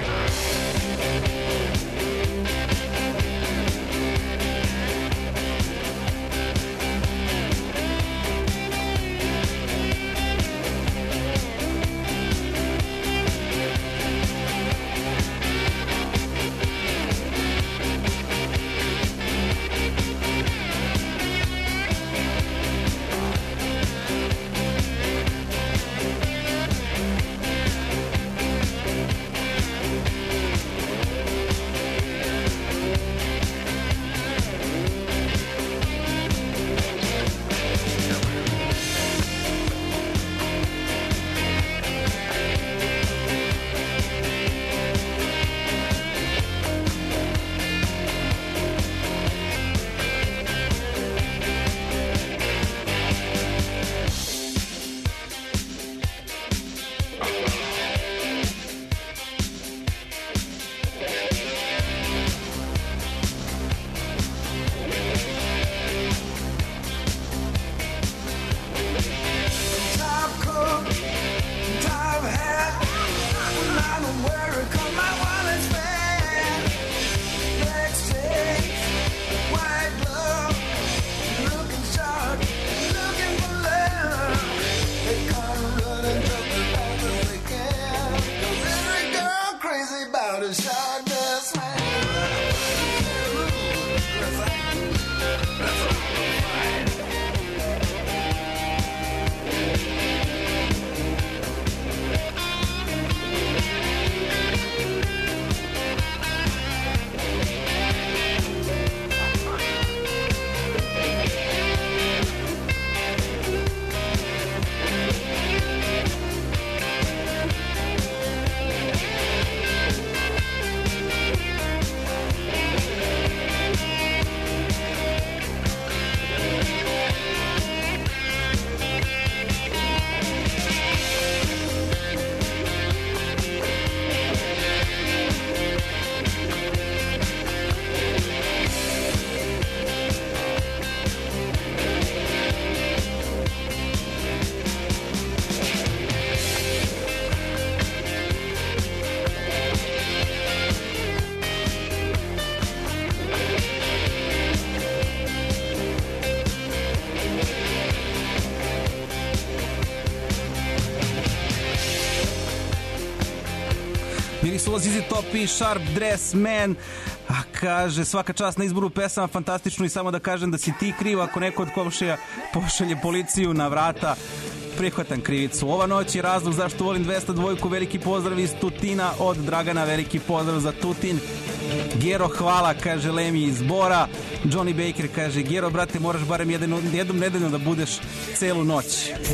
Bili su ovo ZZ Top i Sharp Dress Man. A kaže, svaka čast na izboru pesama, fantastično, i samo da kažem da si ti kriv ako neko od komšija pošalje policiju na vrata. Prihvatam krivicu. Ova noć je razlog zašto volim 202. Veliki pozdrav iz Tutina od Dragana, veliki pozdrav za Tutin. Gero, hvala, kaže Lemi iz Bora. Johnny Baker kaže, Gero, brate, moraš barem jednom nedeljno da budeš celu noć.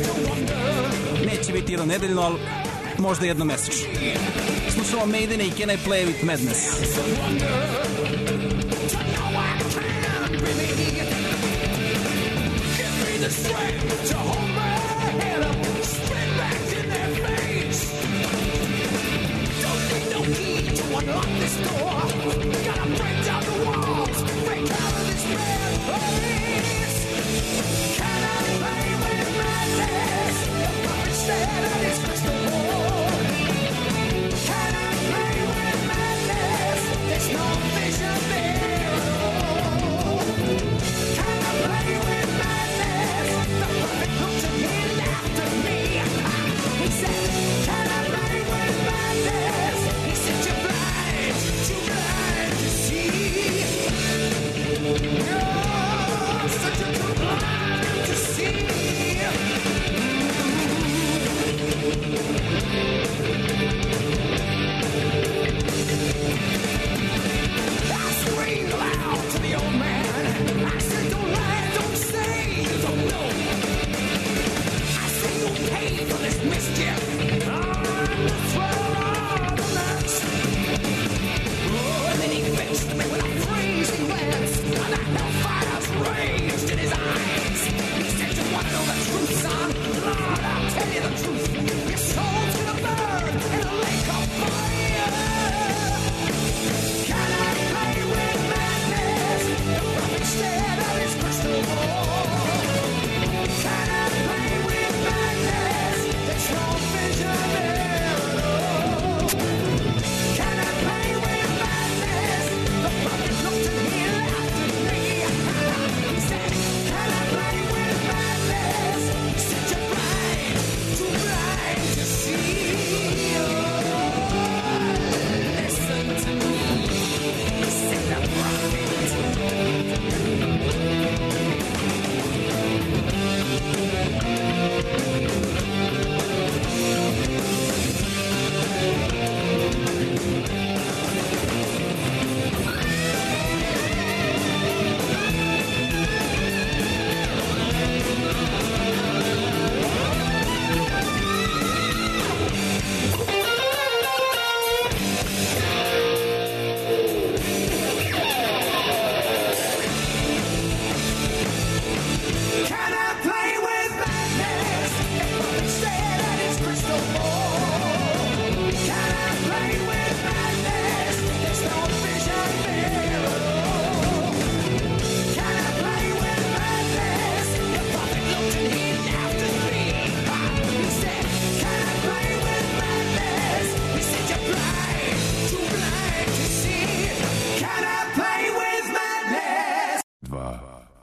Neće biti jednom nedeljno, ali možda jednom mesečno. Slušamo Maiden i Can I Play With Madness.
The strength to hold my head up, spit back in their face. Don't need no key to unlock this door. Gotta break down the walls, break out of this red place. Can I play with madness? The puppet stared at his crystal ball. Can I play with madness? There's no vision there at all. Can I play with madness? The perfect look to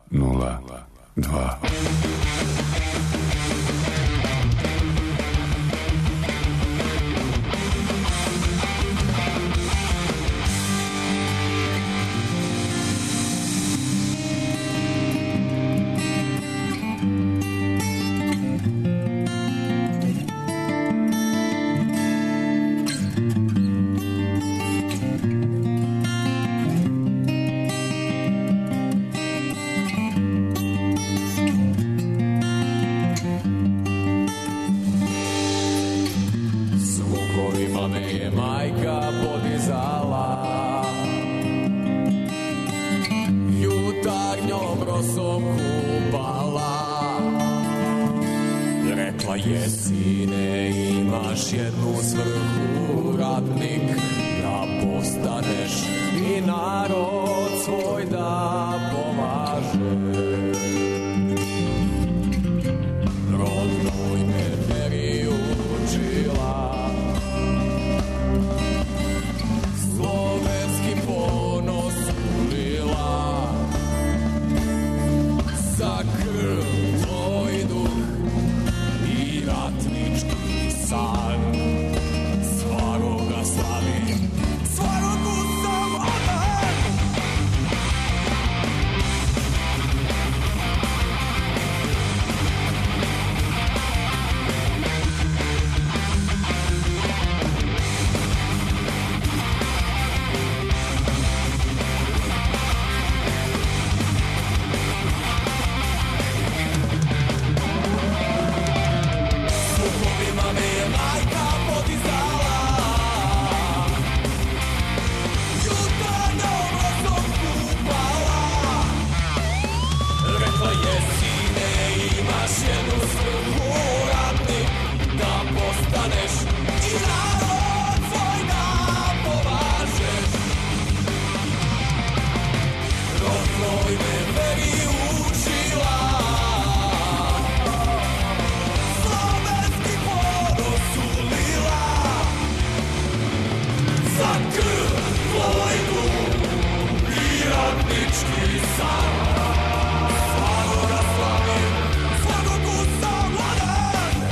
202.
Zvukovima me je majka podizala, jutarnjom rosom kupala. Rekla je, sine, imaš jednu svrhu, ratnik, da postaneš i narod svoj da pomažeš. Rodnoj me veri učila, slovenski ponos ulila, za krv tvoj duh i ratnički san. Svakoga slavim, svakogu sam odan. Zvukovima me je majka podizala, jutarnjom rosom kupala. Rekla je, sine, imaš jednu svrhu, ratnik, da postaneš i narod svoj da pomažeš. Rodnoj me veri učila, slovenski ponos ulila, za krv tvoj duh i ratnički san. Svakoga slavim, svakogu sam vladan.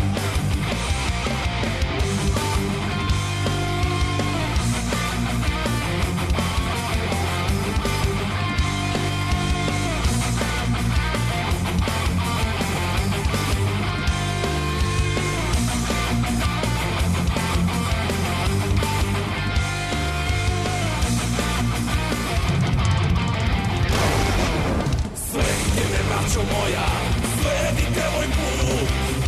Sledite me, braćo moja, sledite moj put.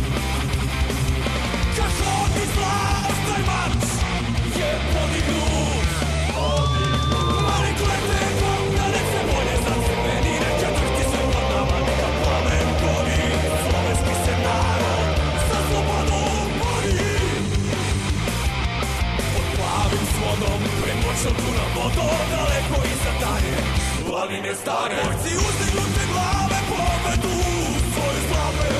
Kako mi zlas, taj mač je podignut. Ali gledajte kao da nek se bolje zacrveni, neka trti se pod nama, neka plamen gori. Slovenski se narod za slobodu bori. Pod plavim svodom, premoćnom Dunav vodom, daleko iza Tanje, planine stare. Borci uzdignute glave povedu svoje slave.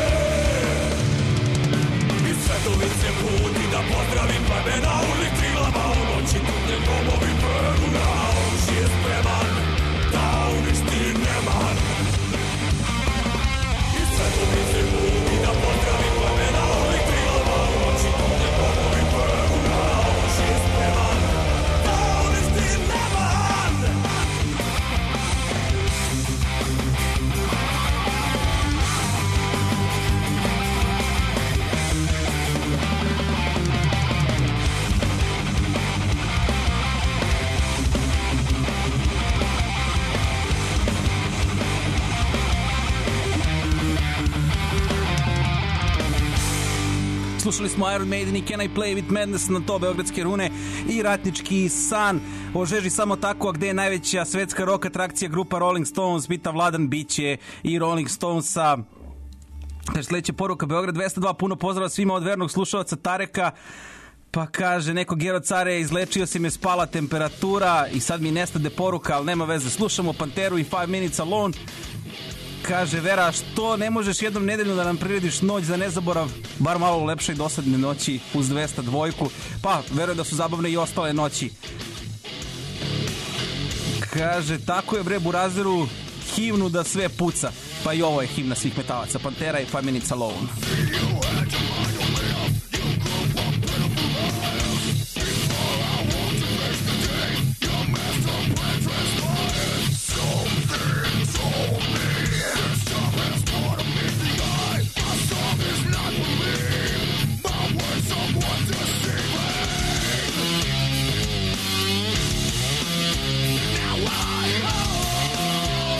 Iz Svetovice puti da pozdravim plemena u litri glava. U noći tutnje grobovi peru, na oružje spreman da uništi neman. Iz Svetovice puti da pozdravim plemena u litri glava. U noći tutnje grobovi peru, na oružje spreman da uništi neman.
Slušali smo Iron Maiden i Can I Play With Madness, na to Beogradske rune i ratnički san. Ožeži samo tako, a gde je najveća svetska rock atrakcija, grupa Rolling Stones, pita Vladan, biće i Rolling Stonesa. Kaže, sledeća poruka, Beograd 202, puno pozdrava svima od vernog slušalca Tareka. Pa kaže, neko Gero Care, izlečio se mi je, spala temperatura i sad mi nestade poruka, ali nema veze. Slušamo Panteru i 5 Minutes Alone. Kaže Vera, što ne možeš jednom nedeljno da nam prirediš noć za nezaborav, bar malo lepše i dosadne noći uz 202. Pa, verujem da su zabavne i ostale noći. Kaže, tako je bre, Burazeru, himnu da sve puca. Pa i ovo je himna svih metalaca. Pantera i 5 Minutes Alone.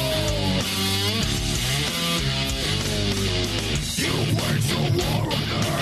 You wage a war of nerves.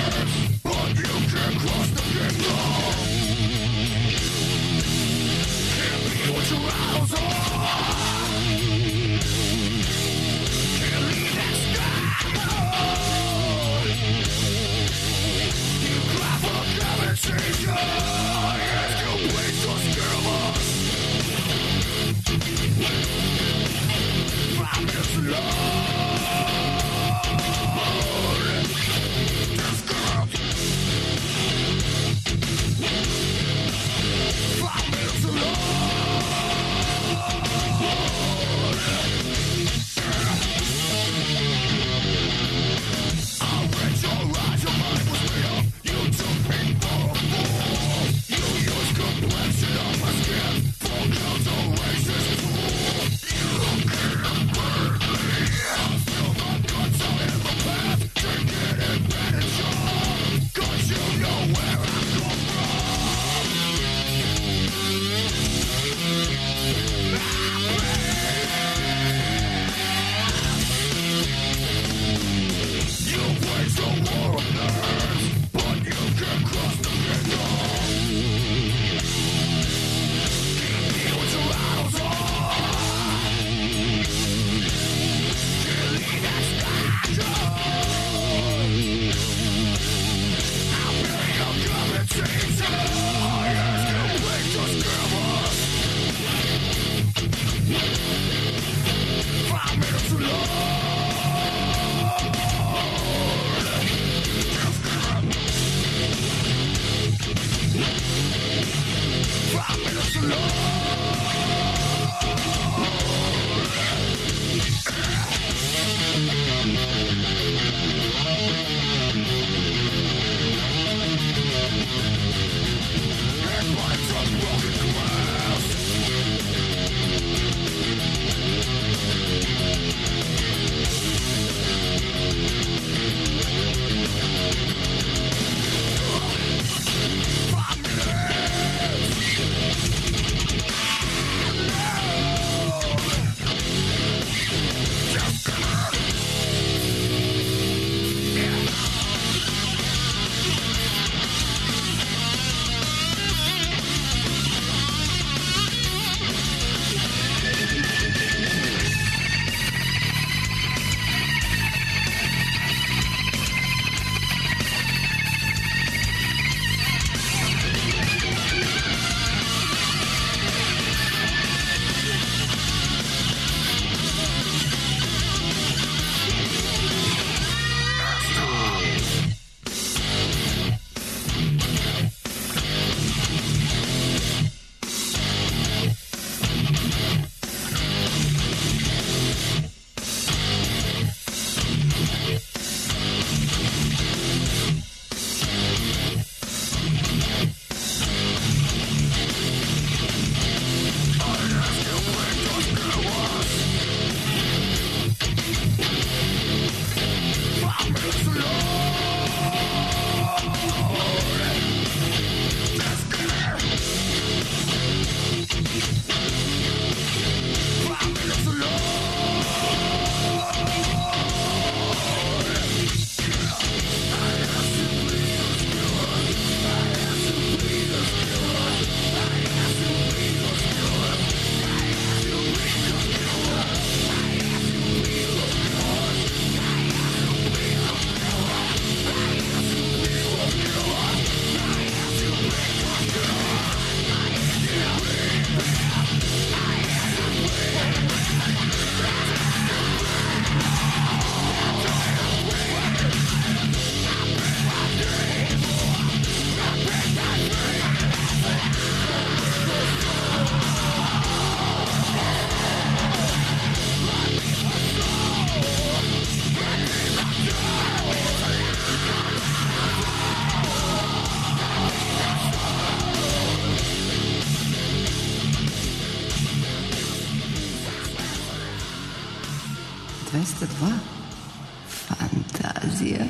202. Fantazija.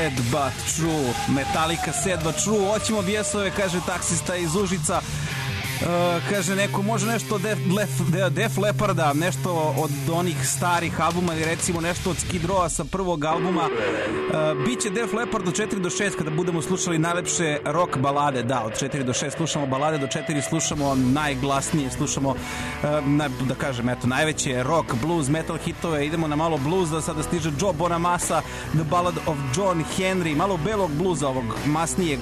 Sad but true. Metallica Sad but true. Hoćemo bijesove, kaže taksista iz Užica. Kaže neko, može nešto od Def Lepparda, nešto od onih starih albuma ili recimo nešto od Skid Rowa sa prvog albuma. Biće Def Leppard od 4 do 6 kada budemo slušali najlepše rock balade. Da, od 4 do 6 slušamo balade, do 4 slušamo najglasnije, slušamo da kažem, eto, najveće rock, blues, metal hitove. Idemo na malo bluza, sada stiže Joe Bonamassa, The Ballad of John Henry, malo belog bluza, ovog masnijeg.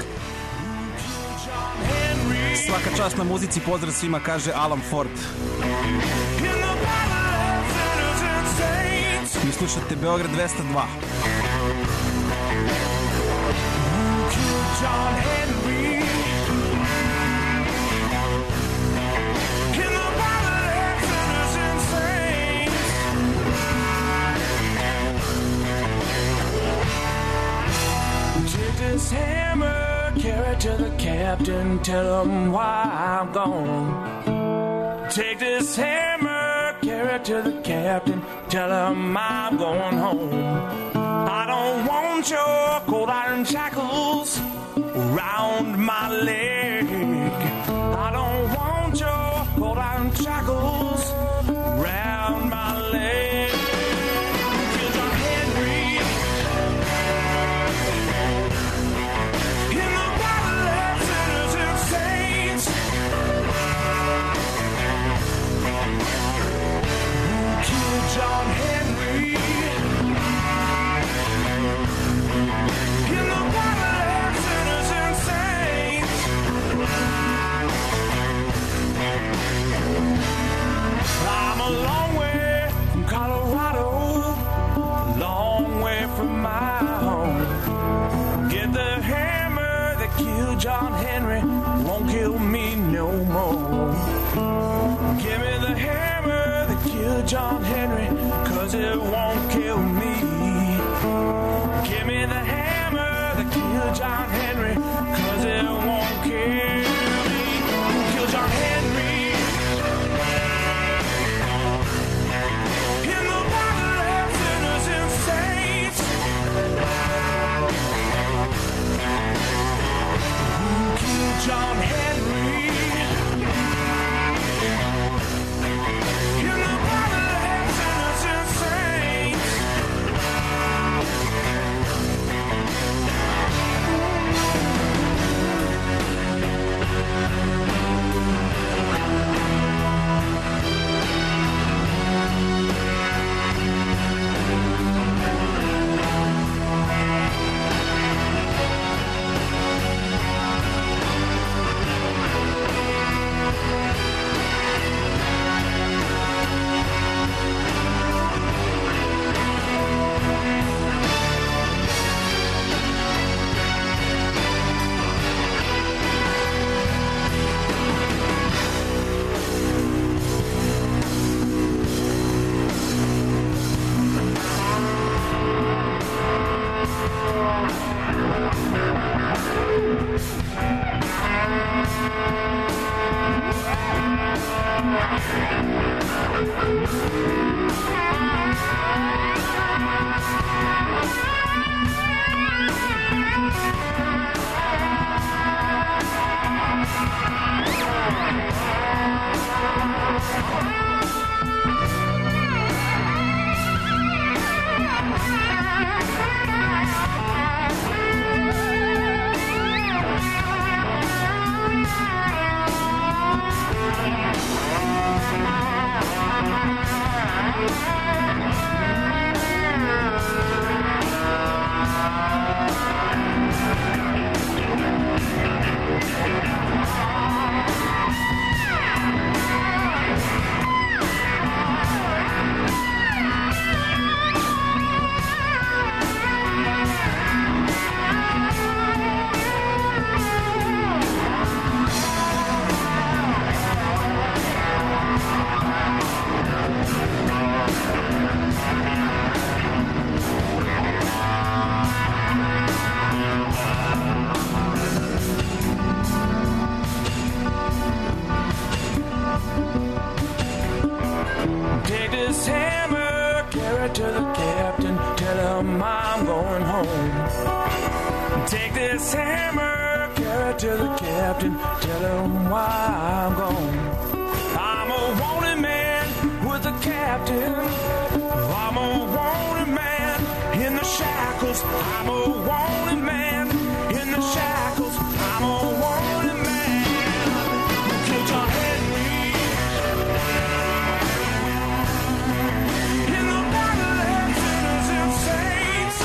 Svaka čast na muzici, pozdrav svima, kaže Alan Ford. Vi slušate Beograd 202.
This hammer, carry to the captain, tell him why I'm gone. Take this hammer, carry to the captain, tell him I'm going home. I don't want your cold iron shackles around my leg. I don't want your cold iron shackles around my leg. Kill John Henry in the battle of sinners and saints. Kill John Henry in the battle of sinners and saints. I'm a long way from Colorado, a long way from my home. Get the hammer that killed John Henry, won't kill me no more. Give me the hammer that killed John Henry, 'cause it won't kill me. Give me the hammer that killed John Henry, 'cause it won't kill me. Kill John Henry in the battle of sinners and saints. Kill John Henry in the battle of sinners and saints.
hammer, carry it to the captain, tell him why I'm gone. I'm a wanted man with the captain. I'm a wanted man in the shackles. I'm a wanted man in the shackles. I'm a wanted man. Kill John Henry in the battle of sinners and saints.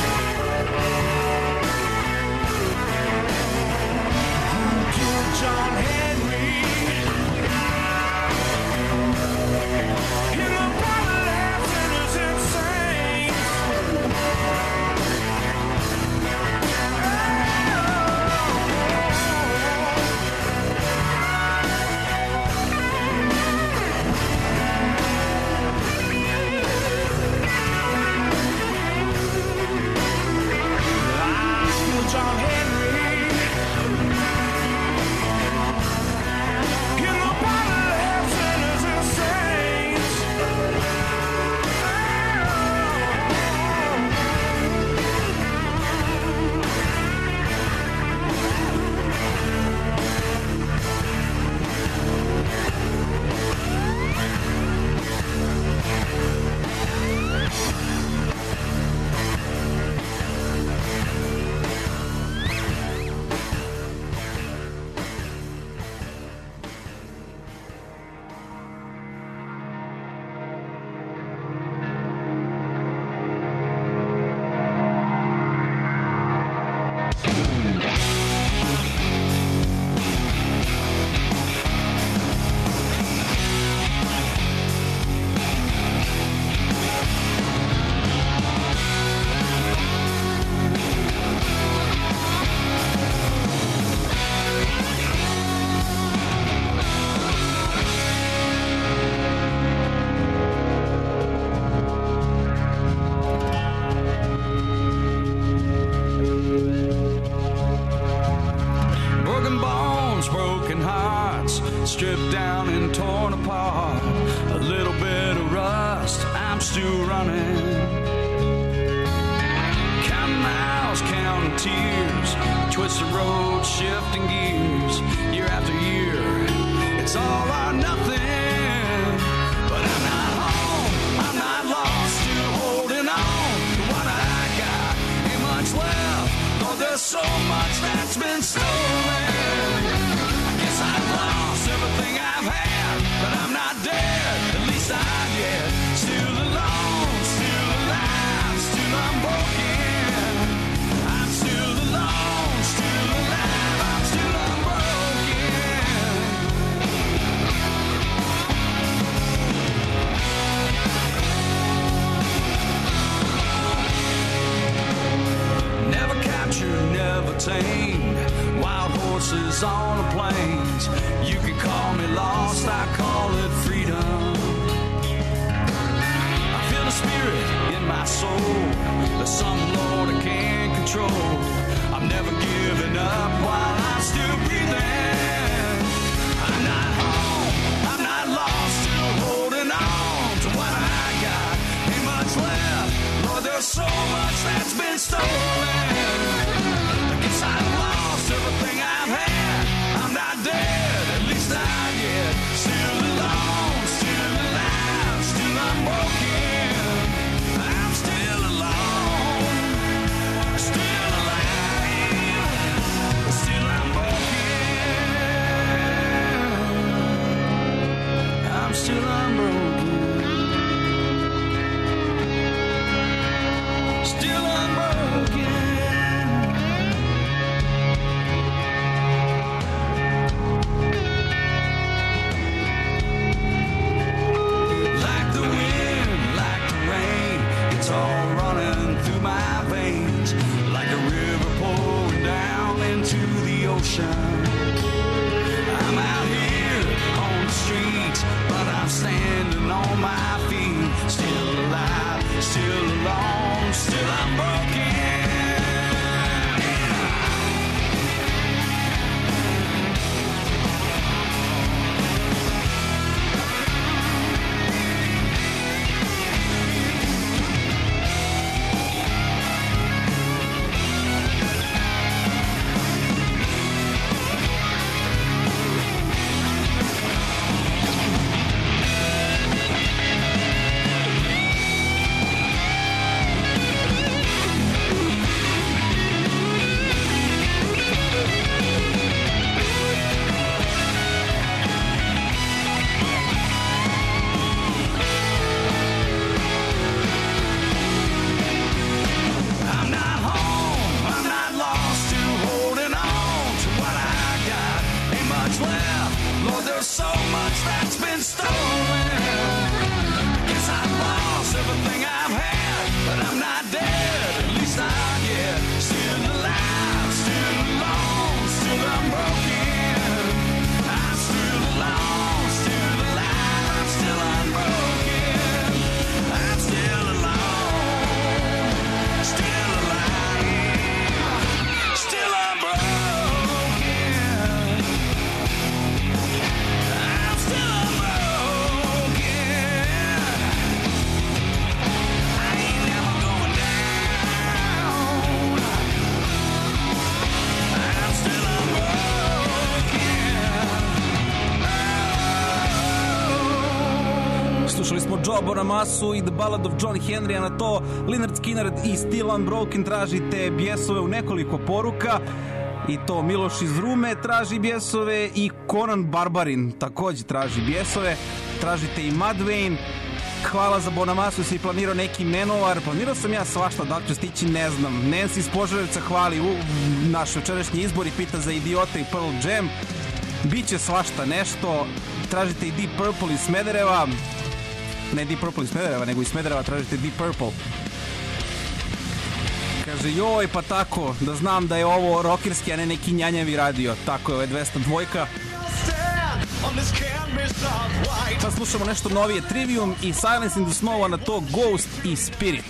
Kill John Henry in the battle of sinners and saints. John Henry in the battle of sinners and saints. Broken bones, broken hearts, stripped down and torn apart. A little bit of rust, I'm still running. Counting miles, counting tears, twisted road, shifting gears. Year after year, it's all or nothing. But I'm not home, I'm not lost, still holding on to what I got. Ain't much left, Lord, there's so much that's been stolen. I guess I've lost everything I've had, but I'm not dead, at least not yet. Still alone, still alive, still unbroken. I'm still alone, still alive, I'm still unbroken. Never captured, never tamed, wild horses on the plains. You can call me lost, I call it freedom. I feel the spirit in my soul, there's something, Lord, I can't control. I'm never giving up while I'm still breathing. I'm not home, I'm not lost, still holding on to what I got. Ain't much left, Lord, there's so much that's been stolen. I guess I've lost everything I've had. I'm not dead, at least not yet. Still alone, still alive, still unbroken. I'm still alone, still alive, still unbroken. I'm still unbroken. Still unbroken. Like the wind, like the rain, it's all running through my veins. Like a river pouring down into the ocean. I'm out here on the streets, but I'm standing on my feet. Still alive, still alone, still unbroken.
Slušali smo Joe Bonamassa i The Ballad of John Henry, a na to Lynyrd Skynyrd i Still Unbroken tražite bjesove u nekoliko poruka. I to Miloš iz Rume traži bjesove i Conan Barbarin takođe traži bjesove. Tražite i Mudvayne. Hvala za Bonamassu, si planirao neki Menovar. Planirao sam ja svašta, da li ću stići, ne znam. Nancy iz Požarevca hvali u naš večerašnji izbor i pita za Idiota i Pearl Jam. Biće svašta nešto. Tražite i Deep Purple iz Smedereva. Ne Deep Purple iz Smedereva, nego iz Smedereva tražite Deep Purple. Kaže, joj, pa tako, da znam da je ovo rokirski, a ne neki njanjavi radio. Tako je, ovo je 202. Sad slušamo nešto novije, Trivium i Silence in the Snow, a na to Ghost i Spirit.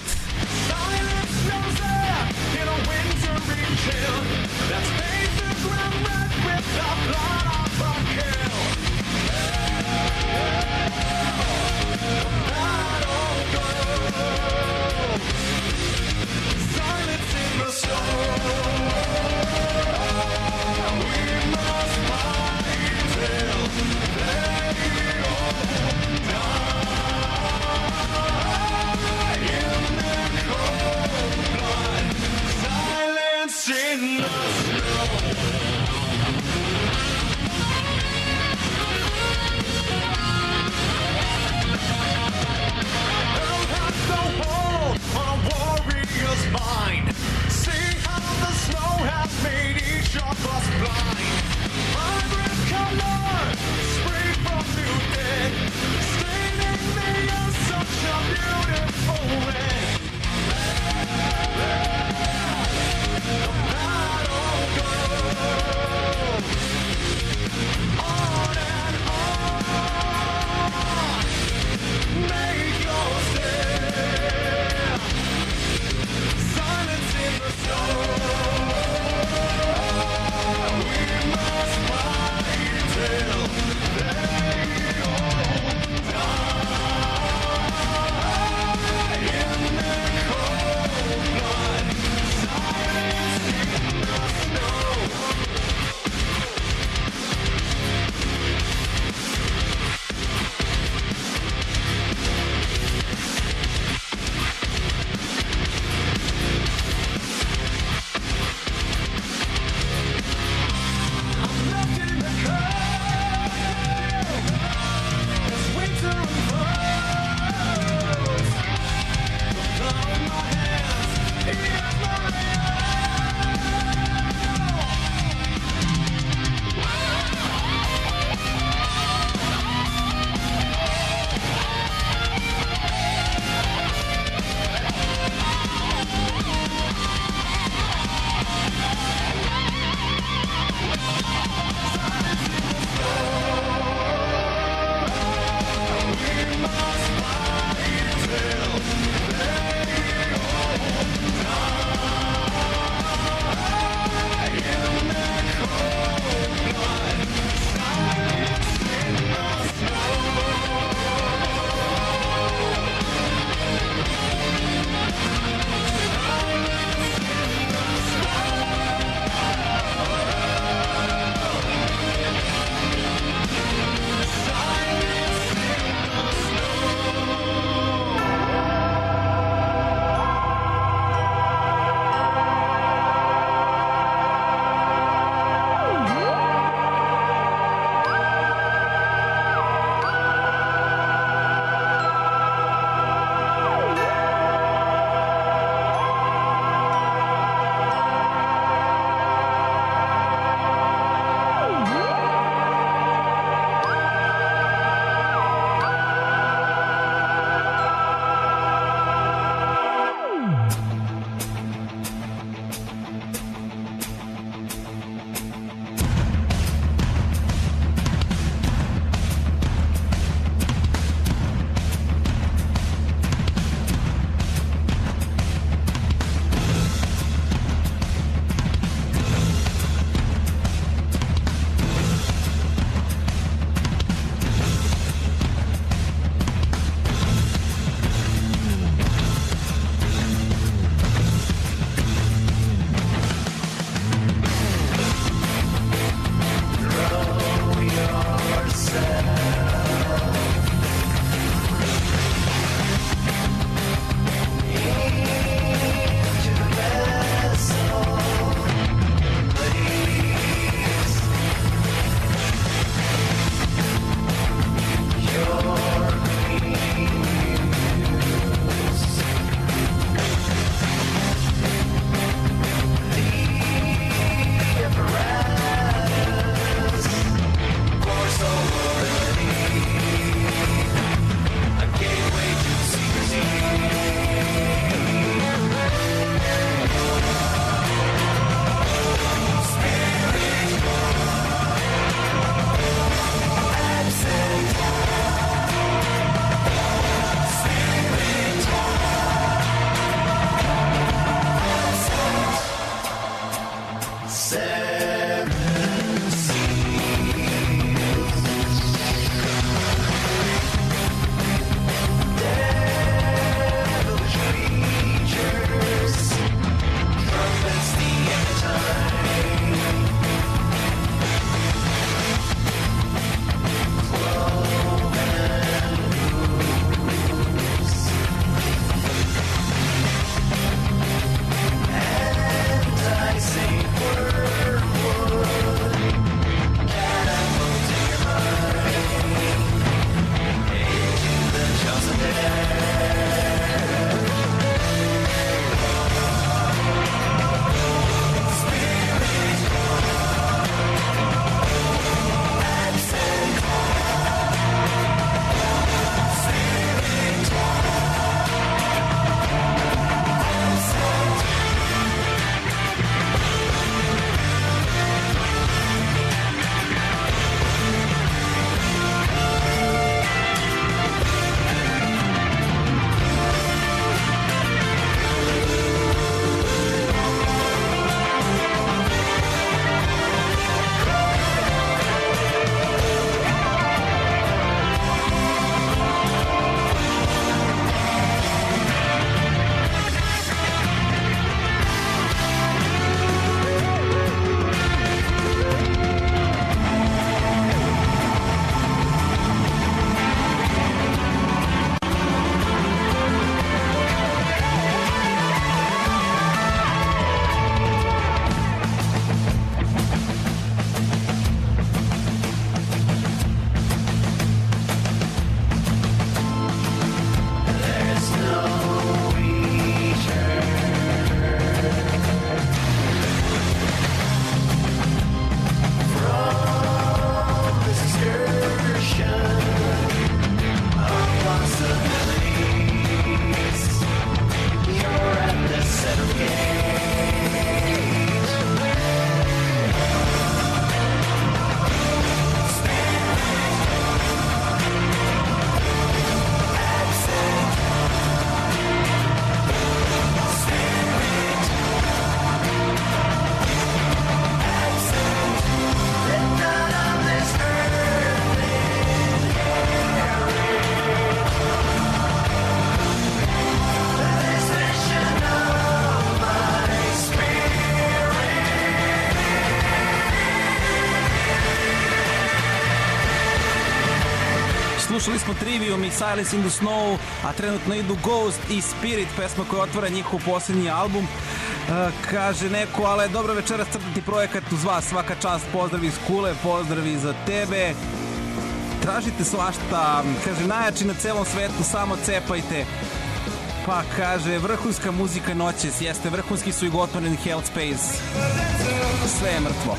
In the
slušali smo Trivium i Silence in the Snow, a trenutno idu Ghost i Spirit, pesma koja otvara njihov posljednji album. Kaže neko, ale dobro večeras crtati projekat uz vas, svaka čast, pozdravi iz Kule, pozdravi za tebe. Tražite svašta, kaže najjači na celom svetu, samo cepajte. Pa kaže vrhunska muzika noćes, jeste, vrhunski su i Gottman and Hell Space. Sve je mrtvo.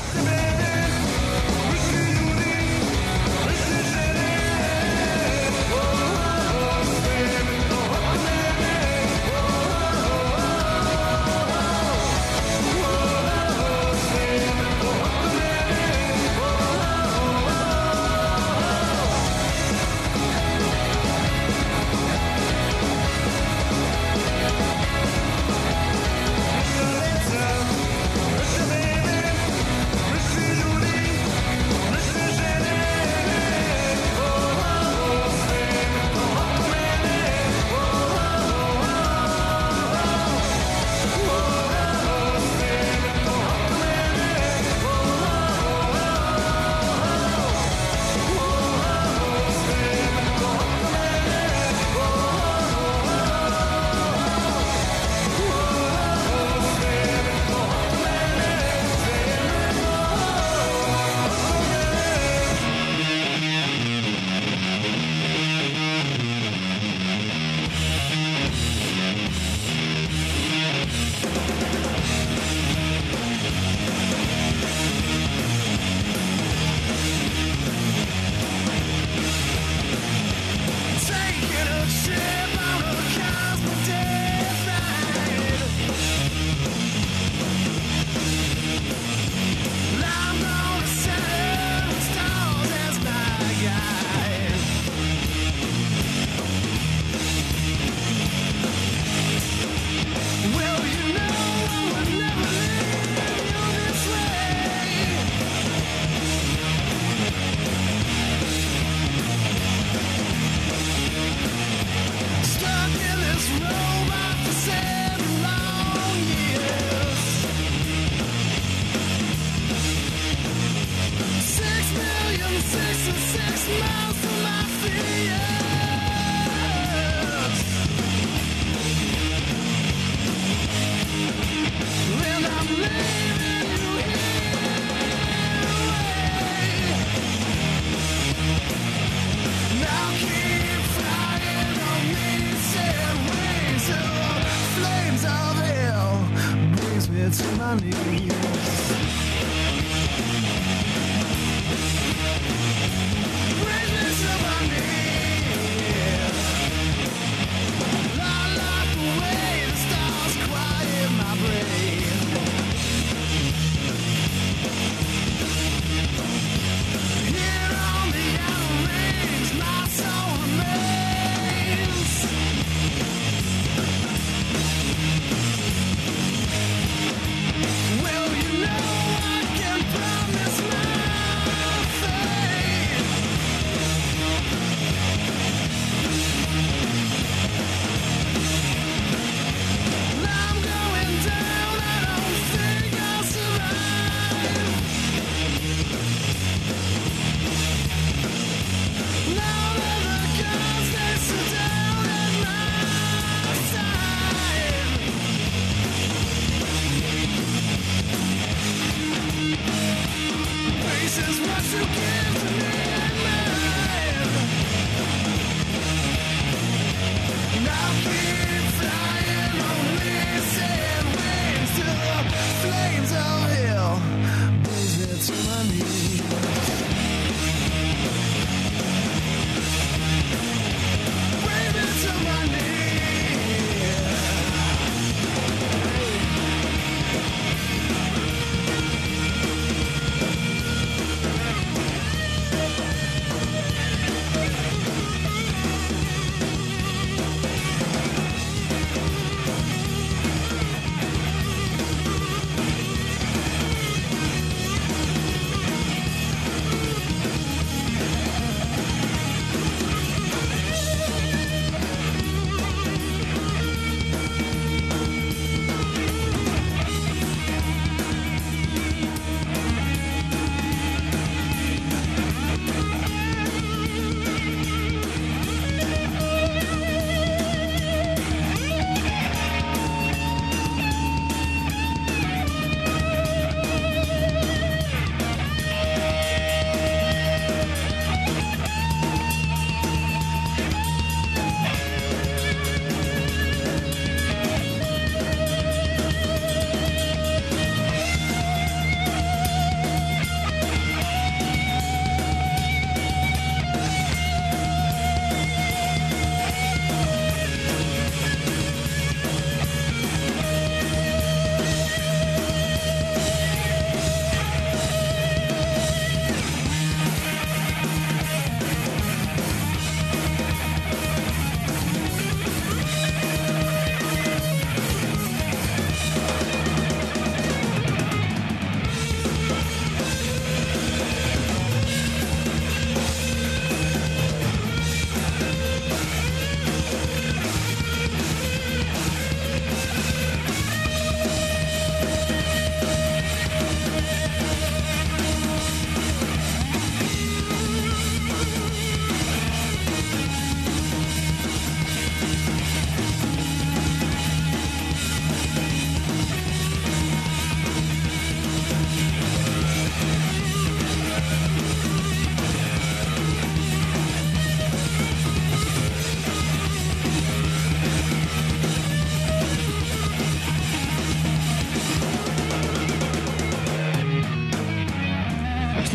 Well,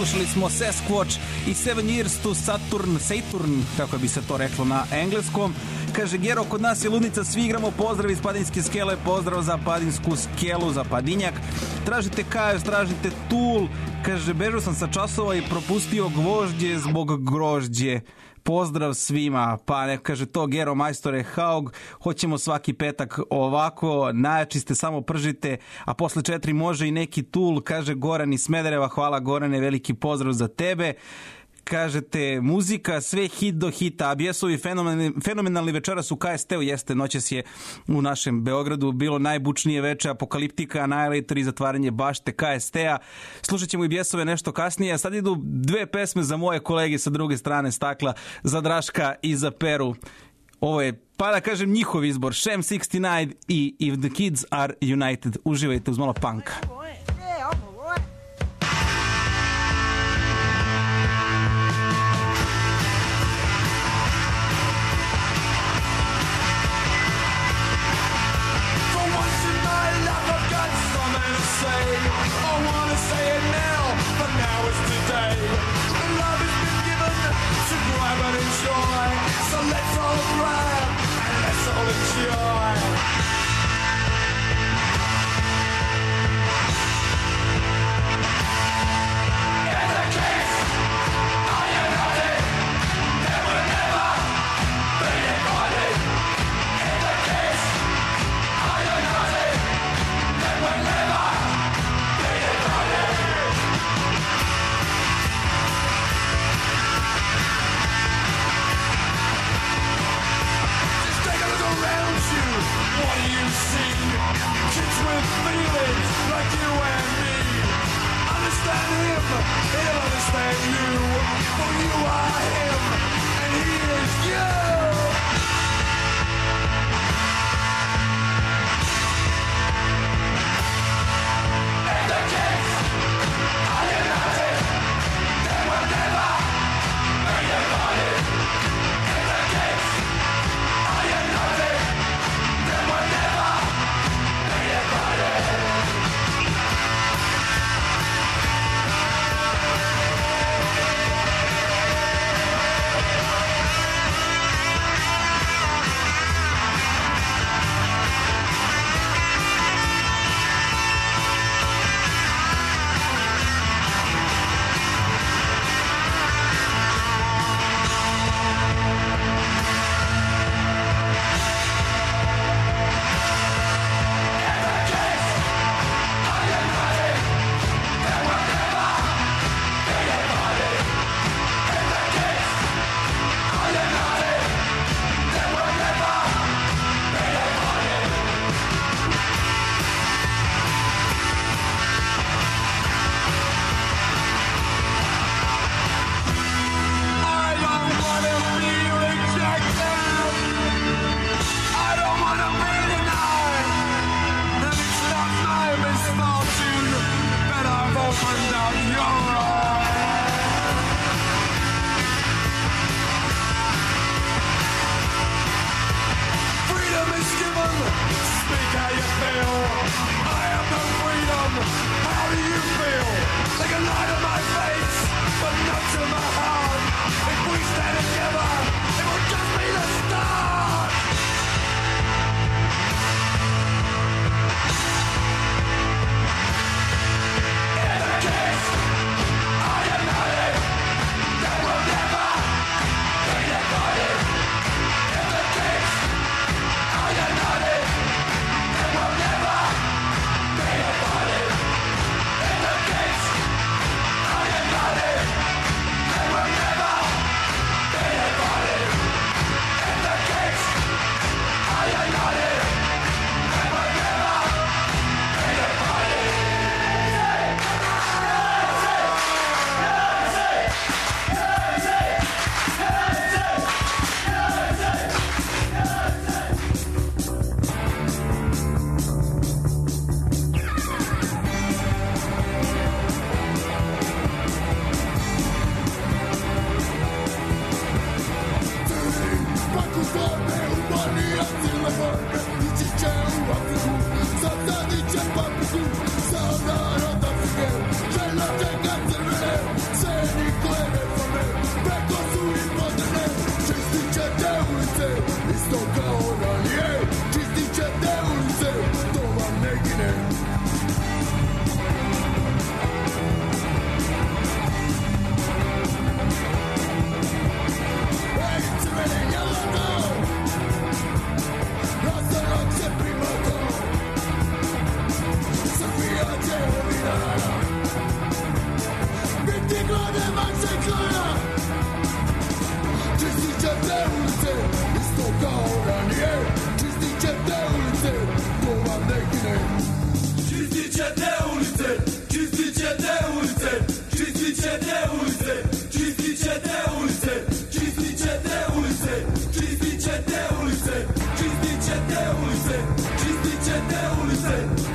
Slušali smo Sasquatch i 7 Years to Saturn, kako bi se to reklo na engleskom. Kaže, Gero, kod nas je ludnica, svi igramo, pozdrav iz Padinske skele, pozdrav za Padinsku skelu, za Padinjak. Tražite Kajos, tražite Tool. Kaže, bežao sam sa časova i propustio gvožđe zbog grožđe. Pozdrav svima, pa ne kaže to Gero majstore Haug, hoćemo svaki petak ovako, najjači ste, samo pržite, a posle 4 može i neki Tool, kaže Goran iz Smedereva, hvala Gorane, veliki pozdrav za tebe. Kažete, muzika, sve hit do hita, a bijesovi fenomenalni večeras u KST-u, jeste, noćas je u našem Beogradu bilo najbučnije veče, Apokaliptika, Annihilator i zatvaranje bašte KST-a. Slušat ćemo i bijesove nešto kasnije, a sad idu 2 pesme za moje kolege sa druge strane stakla, za Draška i za Peru. Ovo je, pa da kažem, njihov izbor, Shem 69 i If the Kids Are United. Uživajte uz malo punka.
I wanna say it now, but now it's today. The love has been given, so grab and enjoy. So let's all grab and let's all enjoy. In the case, are you naughty? There will never be anybody. In the case, are you naughty? There will never. Around you, what do you see? Kids with feelings like you and me. Understand him, he'll understand you. For you are him, and he is you. In the case, are you naughty? There will never be anybody. In the case, are you naughty? There will never be anybody. isto kao ranije. Čistit ćete ulice, to vam ne gine. Ej, crvene jeleno, rastanak se primato, Srbija će ovinara, biti glade vaše klana. Čistit ćete ulice, isto kao ranije. Čistit ćete ulice, to vam ne gine. Čistit ćete ulice, čistit ćete ulice, čistit ćete ulice, čistit ćete ulice, čistit ćete ulice, čistit ćete ulice, čistit ćete ulice, čistit ćete ulice.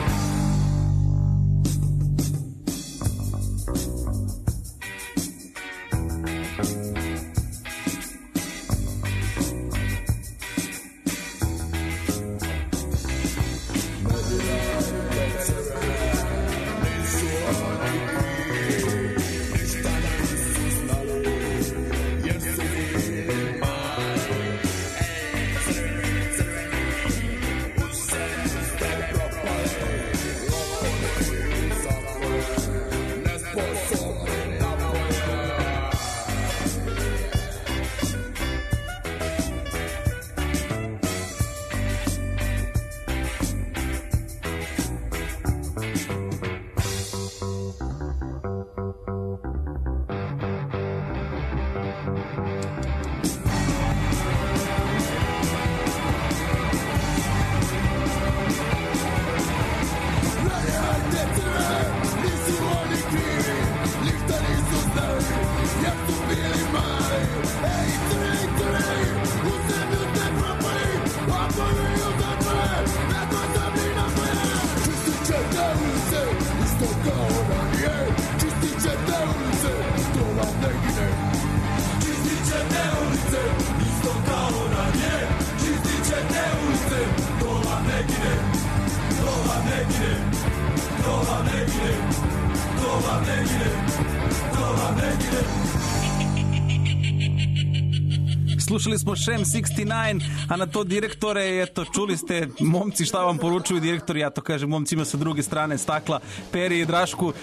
Slušali smo Shem 69, a na to direktore, eto, čuli ste, momci šta vam poručuju direktori, ja to kažem momcima sa druge strane stakla, Peri i Drašku,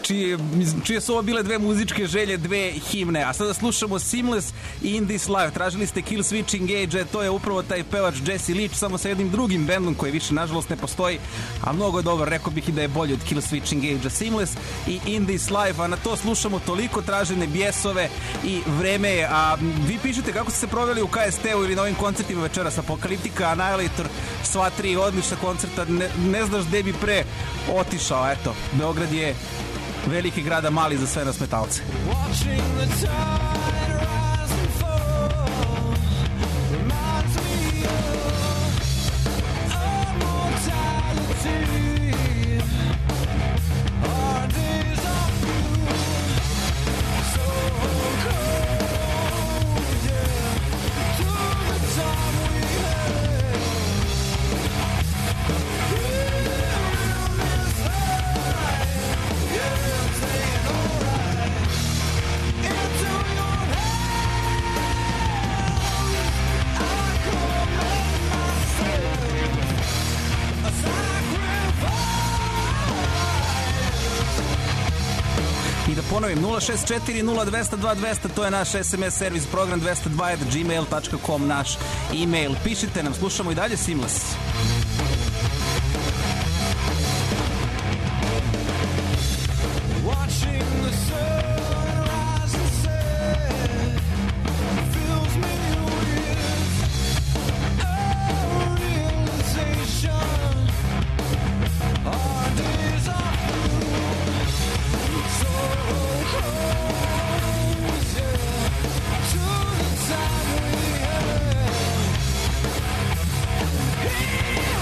čije su ovo bile dve muzičke želje, dve himne. A sada slušamo Seamless i In This Life. Tražili ste Kill Switch Engage, to je upravo taj pevač Jesse Leach, samo sa jednim drugim bendom koji više nažalost ne postoji, a mnogo je dobar, rekao bih i da je bolji od Kill Switch Engage. Seamless i In This Life, a na to slušamo toliko tražene bijesove i vreme je. A vi pišete kako ste se proveli u KST-u ili na ovim koncertima večeras. Apokaliptika, Annihilator, sva tri odlična koncerta, ne znaš gde bi pre otišao. Eto, Beograd je veliki grad, a mali za sve nas metalce. Ponovim, 064-0202-200, to je naš SMS servis, program 202@gmail.com, naš e-mail. Pišite nam, slušamo i dalje Seamless.
Hey!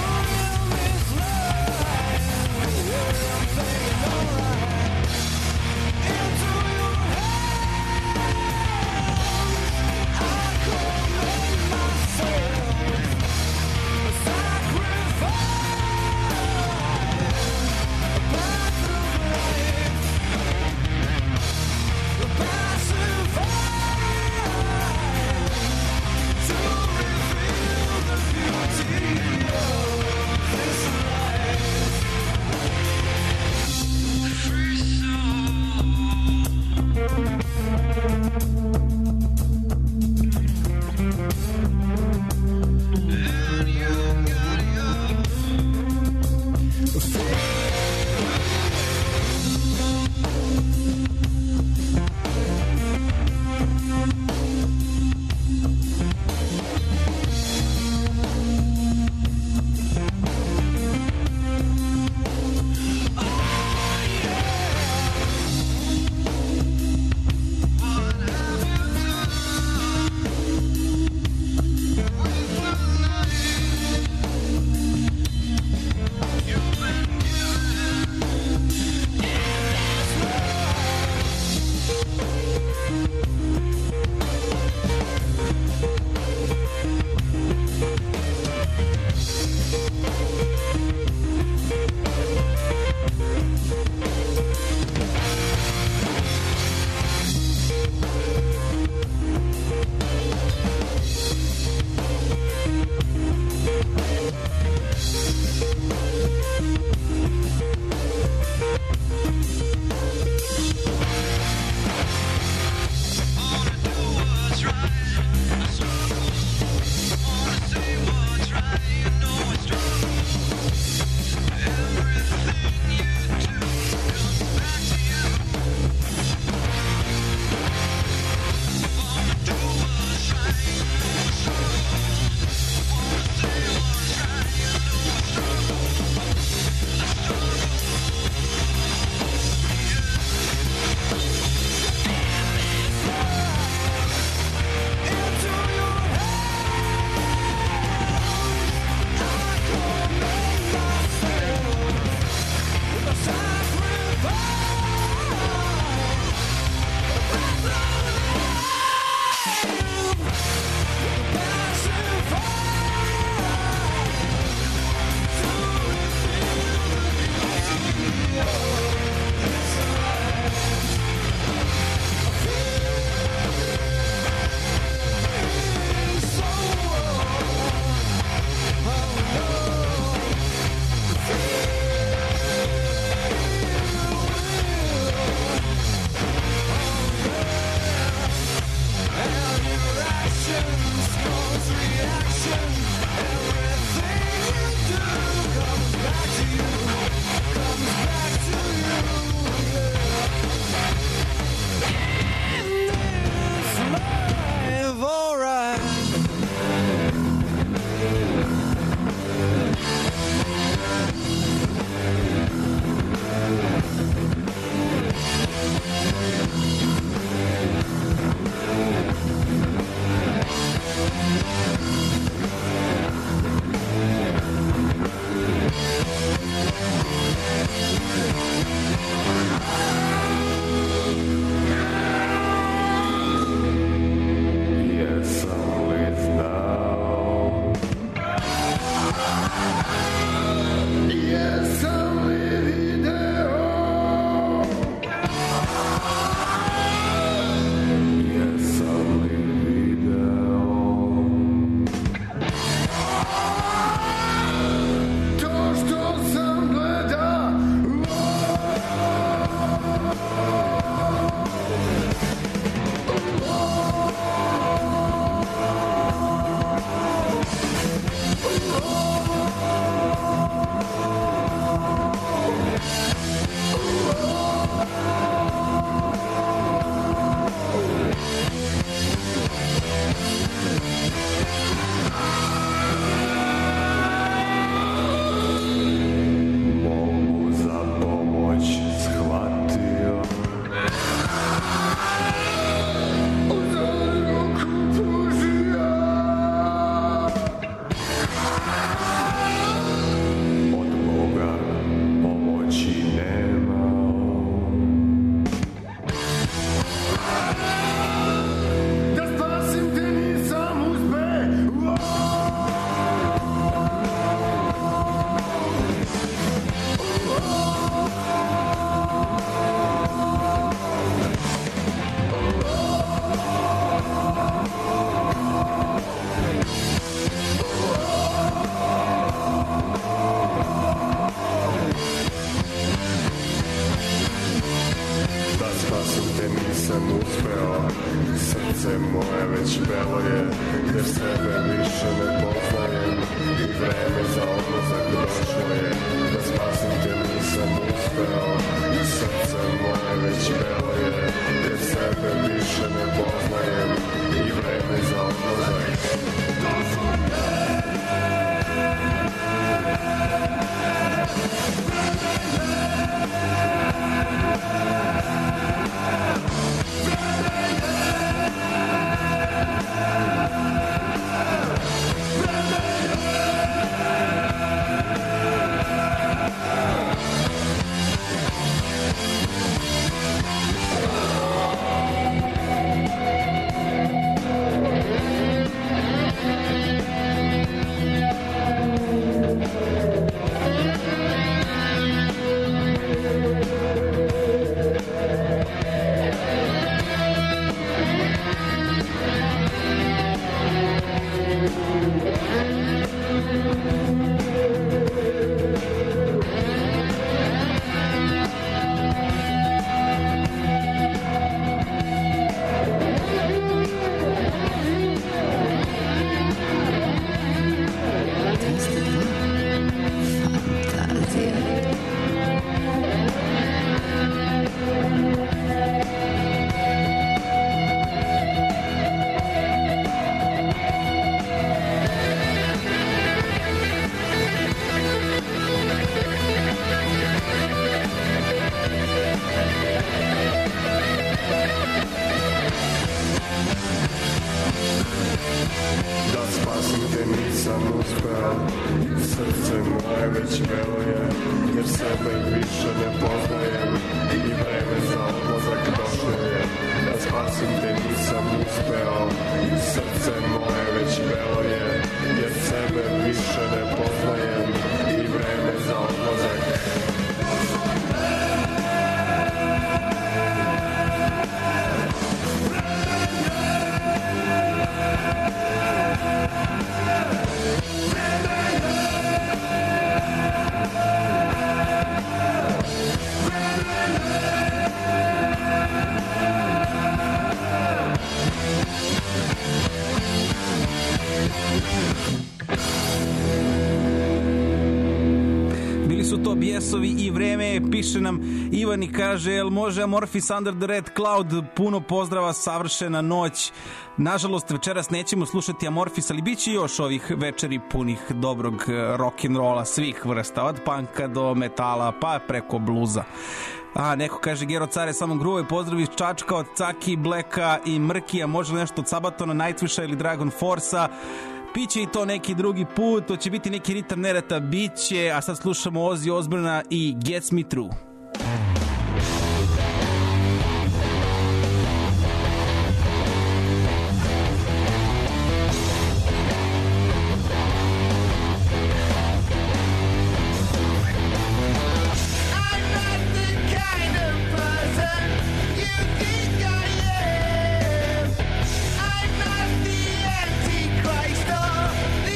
nisam uspeo, srce moje već veluje, jer sebe više ne poznajem i vreme za odlazak došlo je. Da spasim te nisam uspeo, srce moje već veluje, jer sebe više ne poznajem i vreme za odlazak.
Bili su to Bijesovi i vreme, piše nam Ivan i kaže, jel može Amorphis Under the Red Cloud, puno pozdrava, savršena noć. Nažalost, večeras nećemo slušati Amorphis, ali bit će još ovih večeri punih dobrog rock'n'rolla svih vrsta, od punka do metala, pa preko bluza. Neko kaže, Gero Care, samo gruvaj pozdravi iz Čačka od Caki, Blacka i Mrkija, može nešto od Sabatona, Nightwisha ili Dragon Force-a. Biće i to neki drugi put, to će biti neki ritam nerata, biće, a sad slušamo Ozzy Osbourna i Gets Me Through.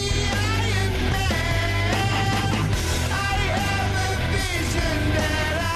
That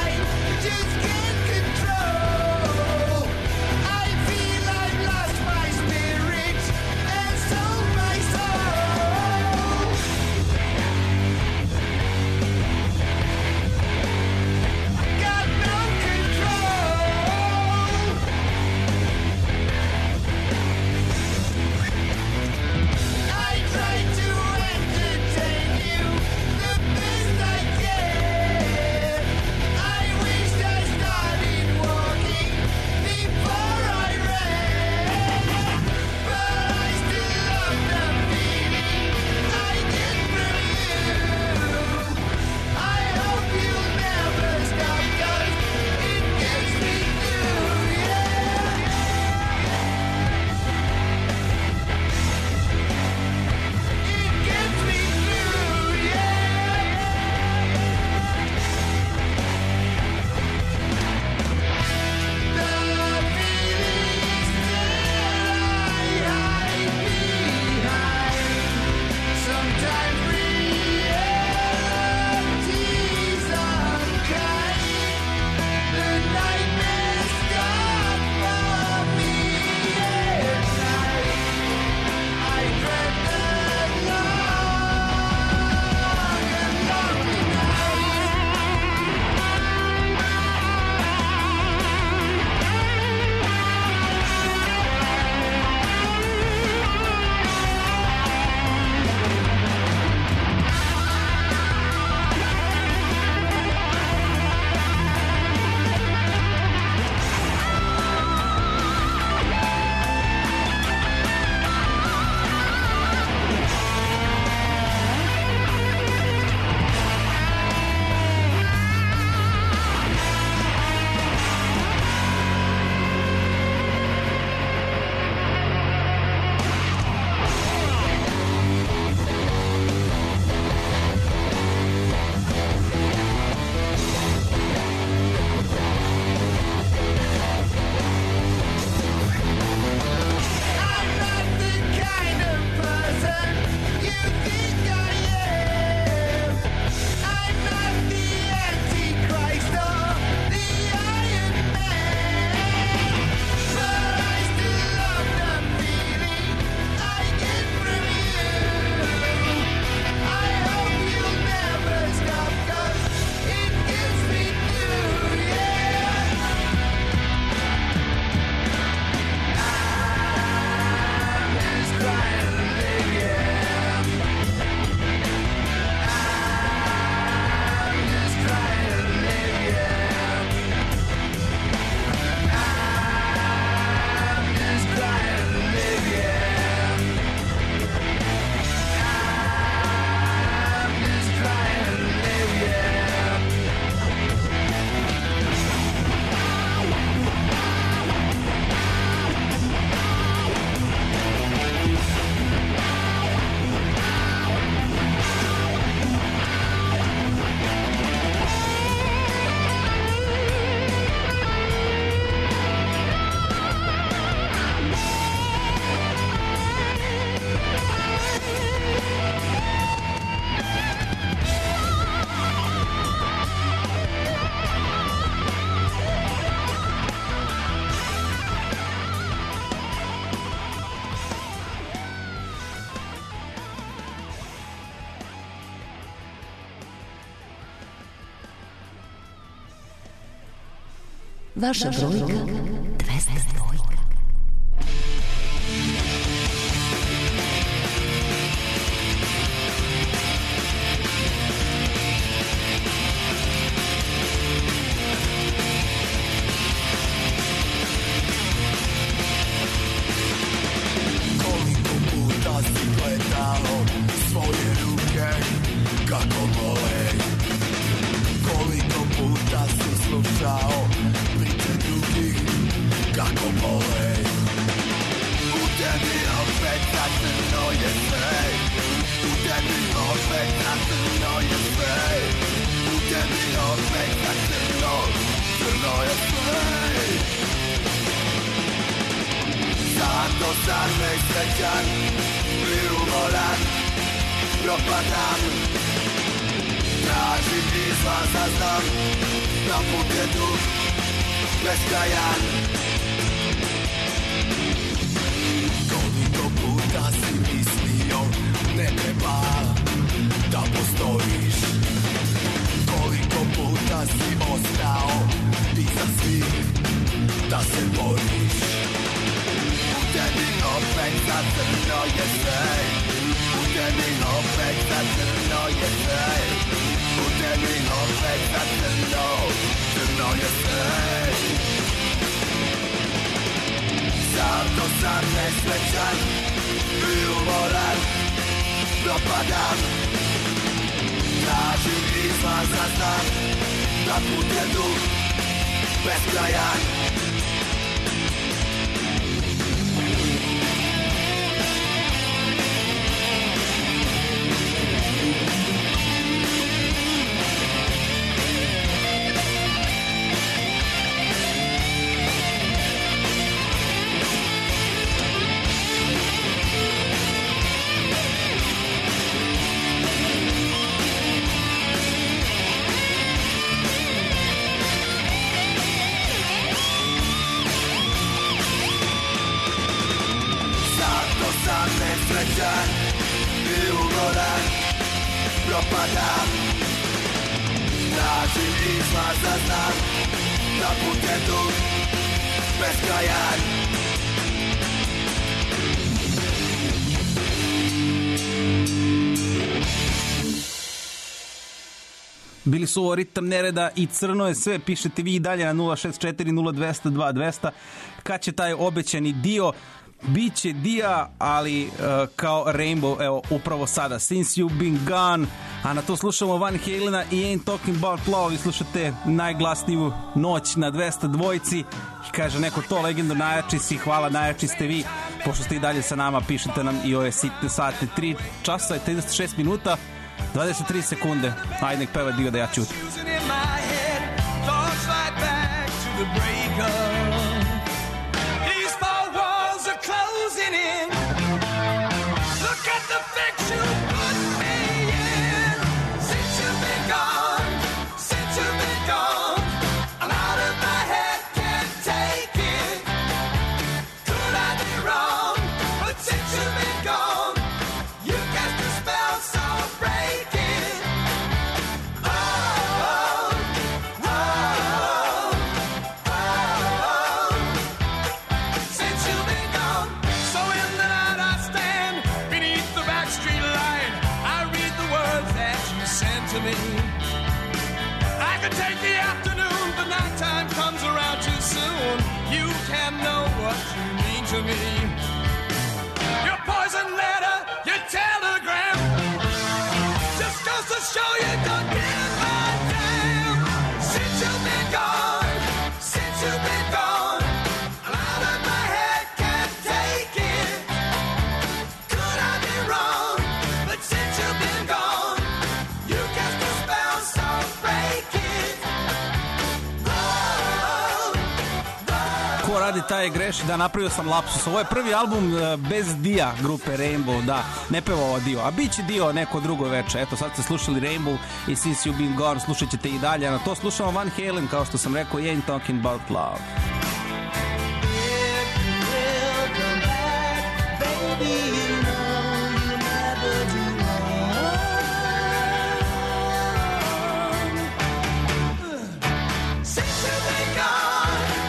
Vaša brojka 202.
Koliko puta si gledao svoje ruke kako bole? Koliko puta si slušao priče drugih kako bole? U tebi opet zacrno je sve, u tebi opet zacrno je sve, u tebi opet zacrno, crno je sve. Zato sam nesrećan i umoran, propadam. Tražim izlaza, znam da put je dug, beskrajan. Koliko puta si mislio ne treba da postojiš? Koliko puta si ostao iza svih da se boriš? U tebi opet zacrno je sve, u tebi opet zacrno je sve, u tebi opet zacrno, crno je sve. Zato sam nesrećan i umoran, propadam. Tražim izlaza, znam da put je dug, beskrajan. Nesrećan i umoran, propadam. Tražim izlaza, znam da put je dug, beskrajan.
Bili su ovo Ritam nereda i Crno je sve. Pišete vi i dalje na 064 0200 200 kad će taj obećani dio. Biće Dia, ali kao Rainbow, evo, upravo sada. Since You've Been Gone, a na to slušamo Van Halena i Ain't Talking About Love. I slušate najglasniju noć na 202. I kaže neko to, legendo, najjači si, hvala, najjači ste vi. Pošto ste i dalje sa nama, pišete nam i ove sitne sate. 3 časa i 36 minuta, 23 sekunde. Ajde, nek peva Dio da ja ćutim.
Closing in. Look at the fix you put me in. Since you've been gone, since you've been gone, I'm out of my head, can't take it. Could I be wrong? But since you've been gone, you cast a spell so breaking. Oh, oh, oh, oh. Since you've been gone. So in the night I stand beneath the backstreet light. I read the words that you sent to me. I could take the afternoon, but nighttime comes around too soon. You can't know what you mean to me. Your poison letter, your telegram, just goes to show you don't give a damn. Since you've been gone, since you've been gone, I'm out of my head, can't take it. Could I be wrong? But since you've been gone, you cast a spell so breaking. Oh, oh.
Ko radi taj greši, da, napravio sam lapsus. Ovo je prvi album bez Dia grupe Rainbow, da, ne peva ovo Dio, a bit će Dio neko drugo veče. Eto, sad ste slušali Rainbow i Since You've Been Gone, slušat ćete i dalje, a na to slušamo Van Halen, kao što sam rekao, Ain't Talking About Love.
Since you've been gone,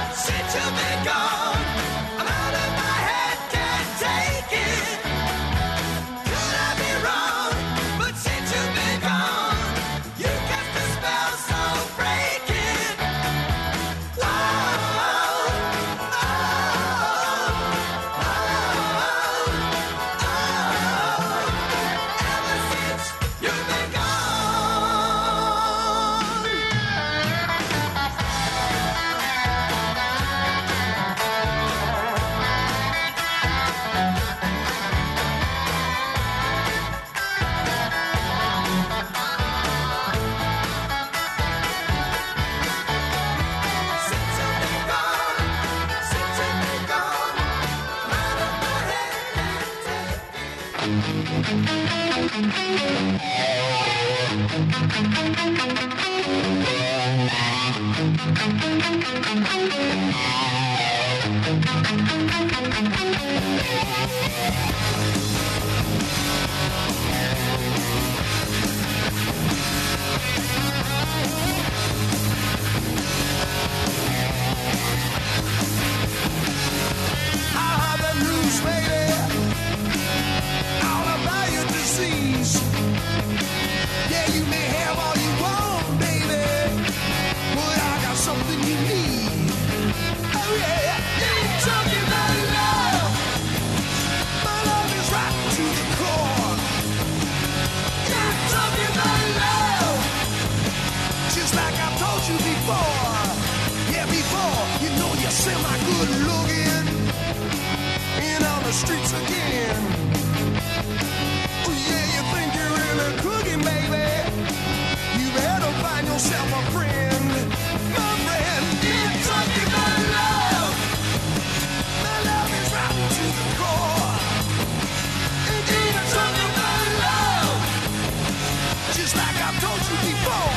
I have the news, lady, all about your disease. Yeah, you may have all you want, baby, but I got something you need. Oh yeah, you're talking about love. My love is right to the core. You're talking about love, just like I told you before. Yeah, before, you know you're semi-good looking and on the streets again. Oh yeah, you think you're really cooking, baby. You better find yourself a friend. My friend, you're talking about love. My love is right to the core. And you're talking about love, just like I told you before.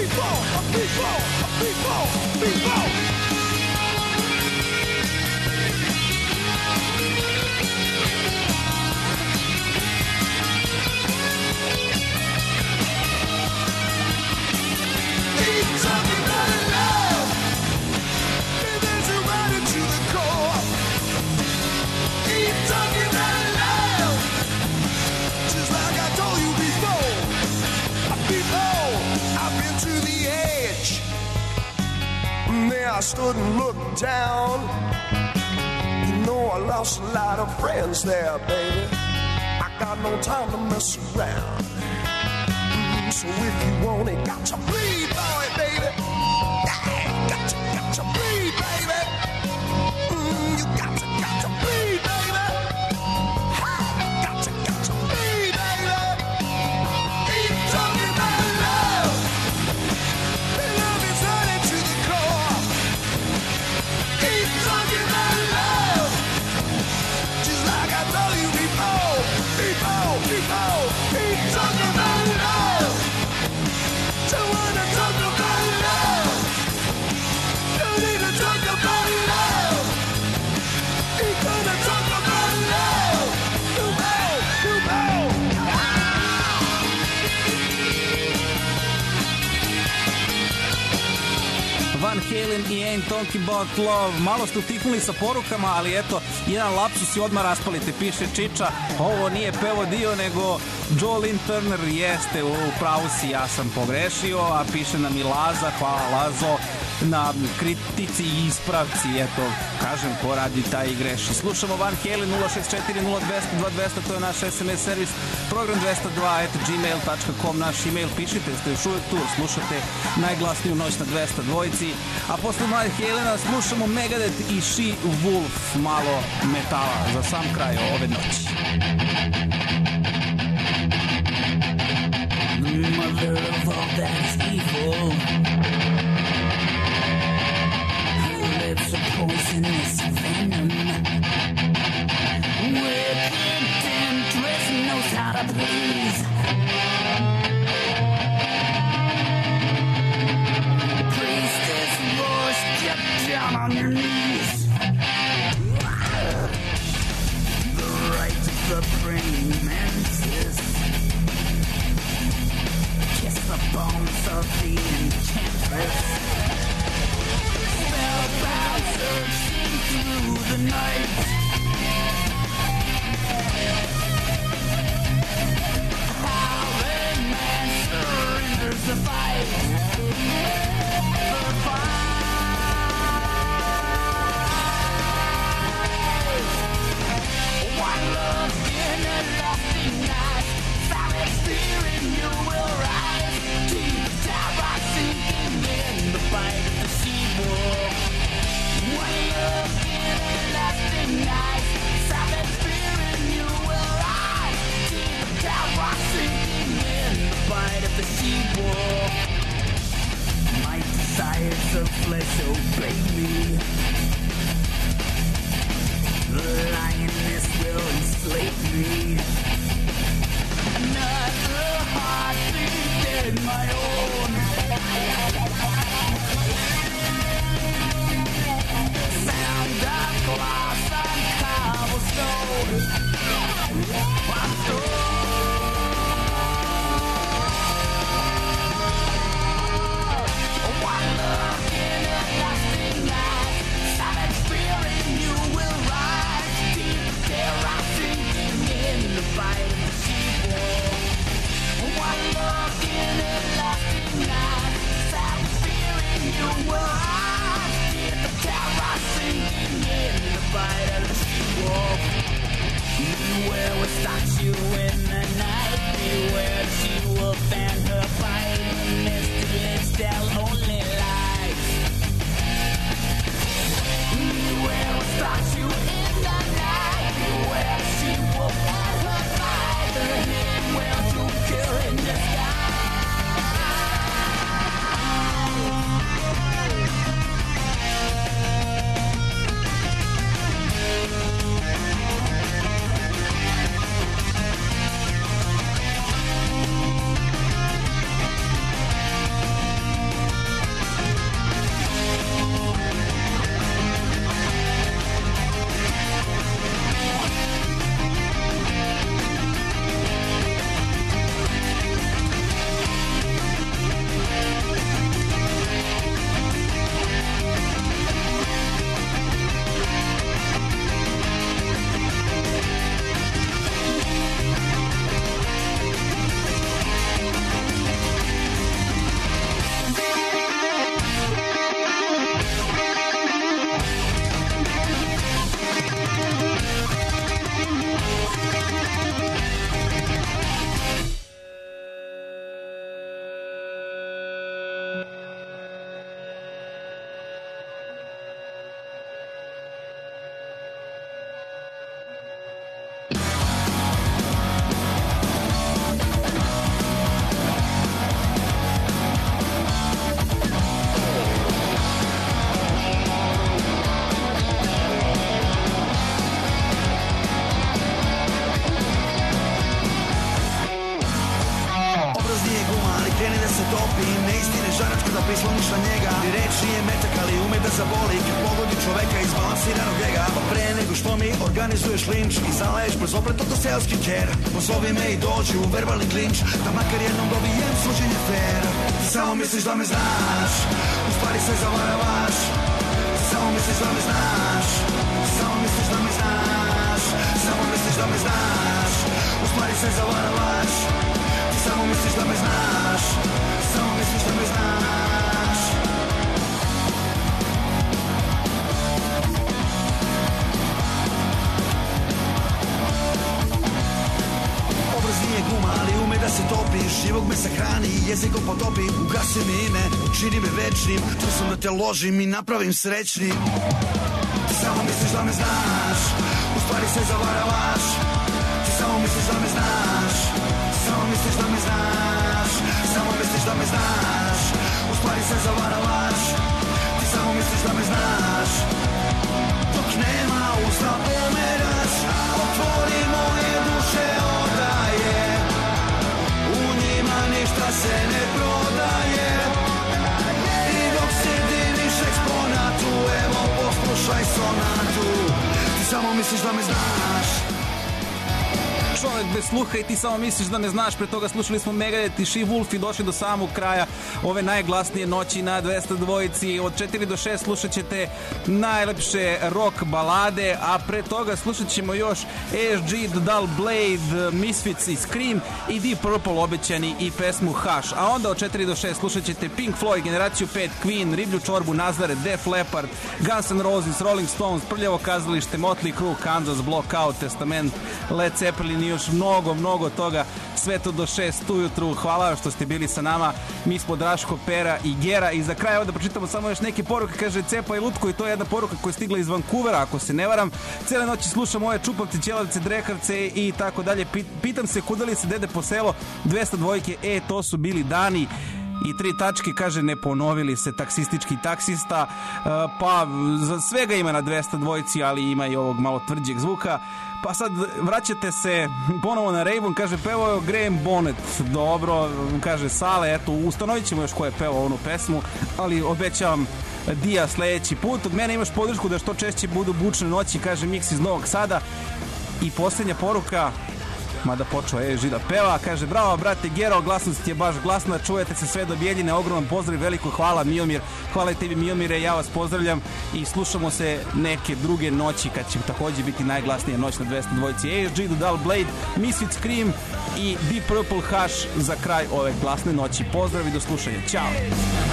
Before. Keep talking about love. There's a right into the core. Keep talking about love, just like I told you before. I've been to the edge. There I stood and looked down. You know I lost a lot of friends there, baby. I got no time to mess around. So if you want it, got to bleed, boy, baby. Yeah, got to bleed, baby. You got to bleed, baby. Got to bleed, baby. Keep talking about love. Love is running to the core. Keep talking about love, just like I told you before. Keep talking about love. Don't wanna talk about love. Don't need to talk about love. Ain't gonna talk about love. You know.
Van Halen i Ain't Talking About Love. Malo ste utihnuli sa porukama, ali eto, jedan lapsus i odmah raspalite. Piše Čiča, ovo nije pevo Dio, nego Jolene Turner. Jeste, u pravu si, ja sam pogrešio, a piše nam i Laza. Hvala, Lazo, na kritici i ispravci. Eto, kažem, ko radi taj i greši. Slušamo Van Halen 064-0200-2200, to je naš SMS servis. Program 202@gmail.com, naš email. Pišite, ste još uvijek tu, slušate najglasniju noć na 202. A posle Van Halena slušamo Megadeth i She Wolf, malo metala za sam kraj ove noći.
Mother of all that is evil, her lips are poisonous venom, wicked temptress knows how to please. Priestess voice, get down on your knees. The right of the praying mantis, kiss the bones of the enchantress. Spellbound searching through the night. Howling man surrenders the fight. The fight. One love in a lasting night. Silent spirit, you will rise. Deep down, rock sinking in the fight of the sea wolf. One love in a lasting night. Silent spirit, you will rise. Deep down, rock sinking in the fight of the sea wolf. My desires of flesh obey me. The lioness will enslave me.
laži i neistine žarač kada prisloniš na njega. Ni reč nije metak, ali ume da zaboli kad pogodi čoveka izbalansiranog ega. Pa pre nego što mi organizuješ linč i zaleješ brzo pred oko seoski ker, pozovi me i dođi u verbalni klinč, da makar jednom dobijem suđenje fair. Ti samo misliš da me znaš, u stvari se zavaravaš. Ti samo misliš da me znaš, samo misliš da me znaš, samo misliš da me znaš, u stvari se zavaravaš. Ti samo misliš da me znaš, samo misliš da me znaš. Obraz nije guma, ali ume da se topi, živog me sahrani i jezikom potopi. Ugasi mi ime, čini me večnim, tu sam da te ložim i napravim srećnim. Ti samo misliš da me znaš, u stvari se zavaravaš. Ti samo misliš da me znaš, samo misliš da me znaš, samo misliš da me znaš, u stvari se zavaravaš. Ti samo misliš da me znaš, dok nema usta pomeraš. Otvori moje duše odaje, u njima ništa se ne prodaje. I dok se diviš eksponatu, evo poslušaj sonatu. Ti samo misliš da me znaš.
Čovjek bez sluha i ti samo misliš da ne znaš. Pre toga slušali smo Megadeth i She-Wolf i došli do samog kraja ove najglasnije noći na 202. Od 4 do 6 slušat ćete najlepše rock balade, a pre toga slušat ćemo još ASG, The Dull Blade, Misfits i Scream i Deep Purple obećani i pesmu Hush. A onda od 4 do 6 slušat ćete Pink Floyd, Generaciju 5, Queen, Riblju čorbu, Nazare, Def Leppard, Guns N' Roses, Rolling Stones, Prljavo kazalište, Motley Crue, Kansas, Blockout, Testament, Led Zeppelin i još mnogo toga, sve to do 6 ujutru. Hvala vam što ste bili sa nama. Mi smo Draško, Pera i Gera i za kraj ovdje pročitamo samo još neke poruke. Kaže Cepa i Lutko i to je jedna poruka koja je stigla iz Vancouvera, ako se ne varam. Cijele noći slušam ove čupavce, ćelavce, drekavce i tako dalje. Pitam se kuda li se dede po selo 202. To su bili dani. I 3 tačke, kaže, ne ponovili se taksistički taksista, pa za svega ima na 202, ali ima i ovog malo tvrđeg zvuka. Pa sad vraćate se ponovo na Raven, kaže, pevao je Graham Bonnet, dobro, kaže Sale, eto, ustanovit ćemo još ko je pevao onu pesmu, ali obećavam Dija sledeći put. Od mene imaš podršku da što češće budu bučne noći, kaže Mix iz Novog Sada. I posljednja poruka, mada počeo ASG da peva, kaže, bravo brate Gero, glasnost je baš glasna, čujete se sve do Bijeljine, ogroman pozdrav, veliko hvala Miomir, hvala i tebi Miomire, ja vas pozdravljam i slušamo se neke druge noći kad će također biti najglasnija noć na 202. ASG, The Dull Blade, Misfits, Scream i Deep Purple Hush za kraj ove glasne noći. Pozdrav i do slušanja, ćao!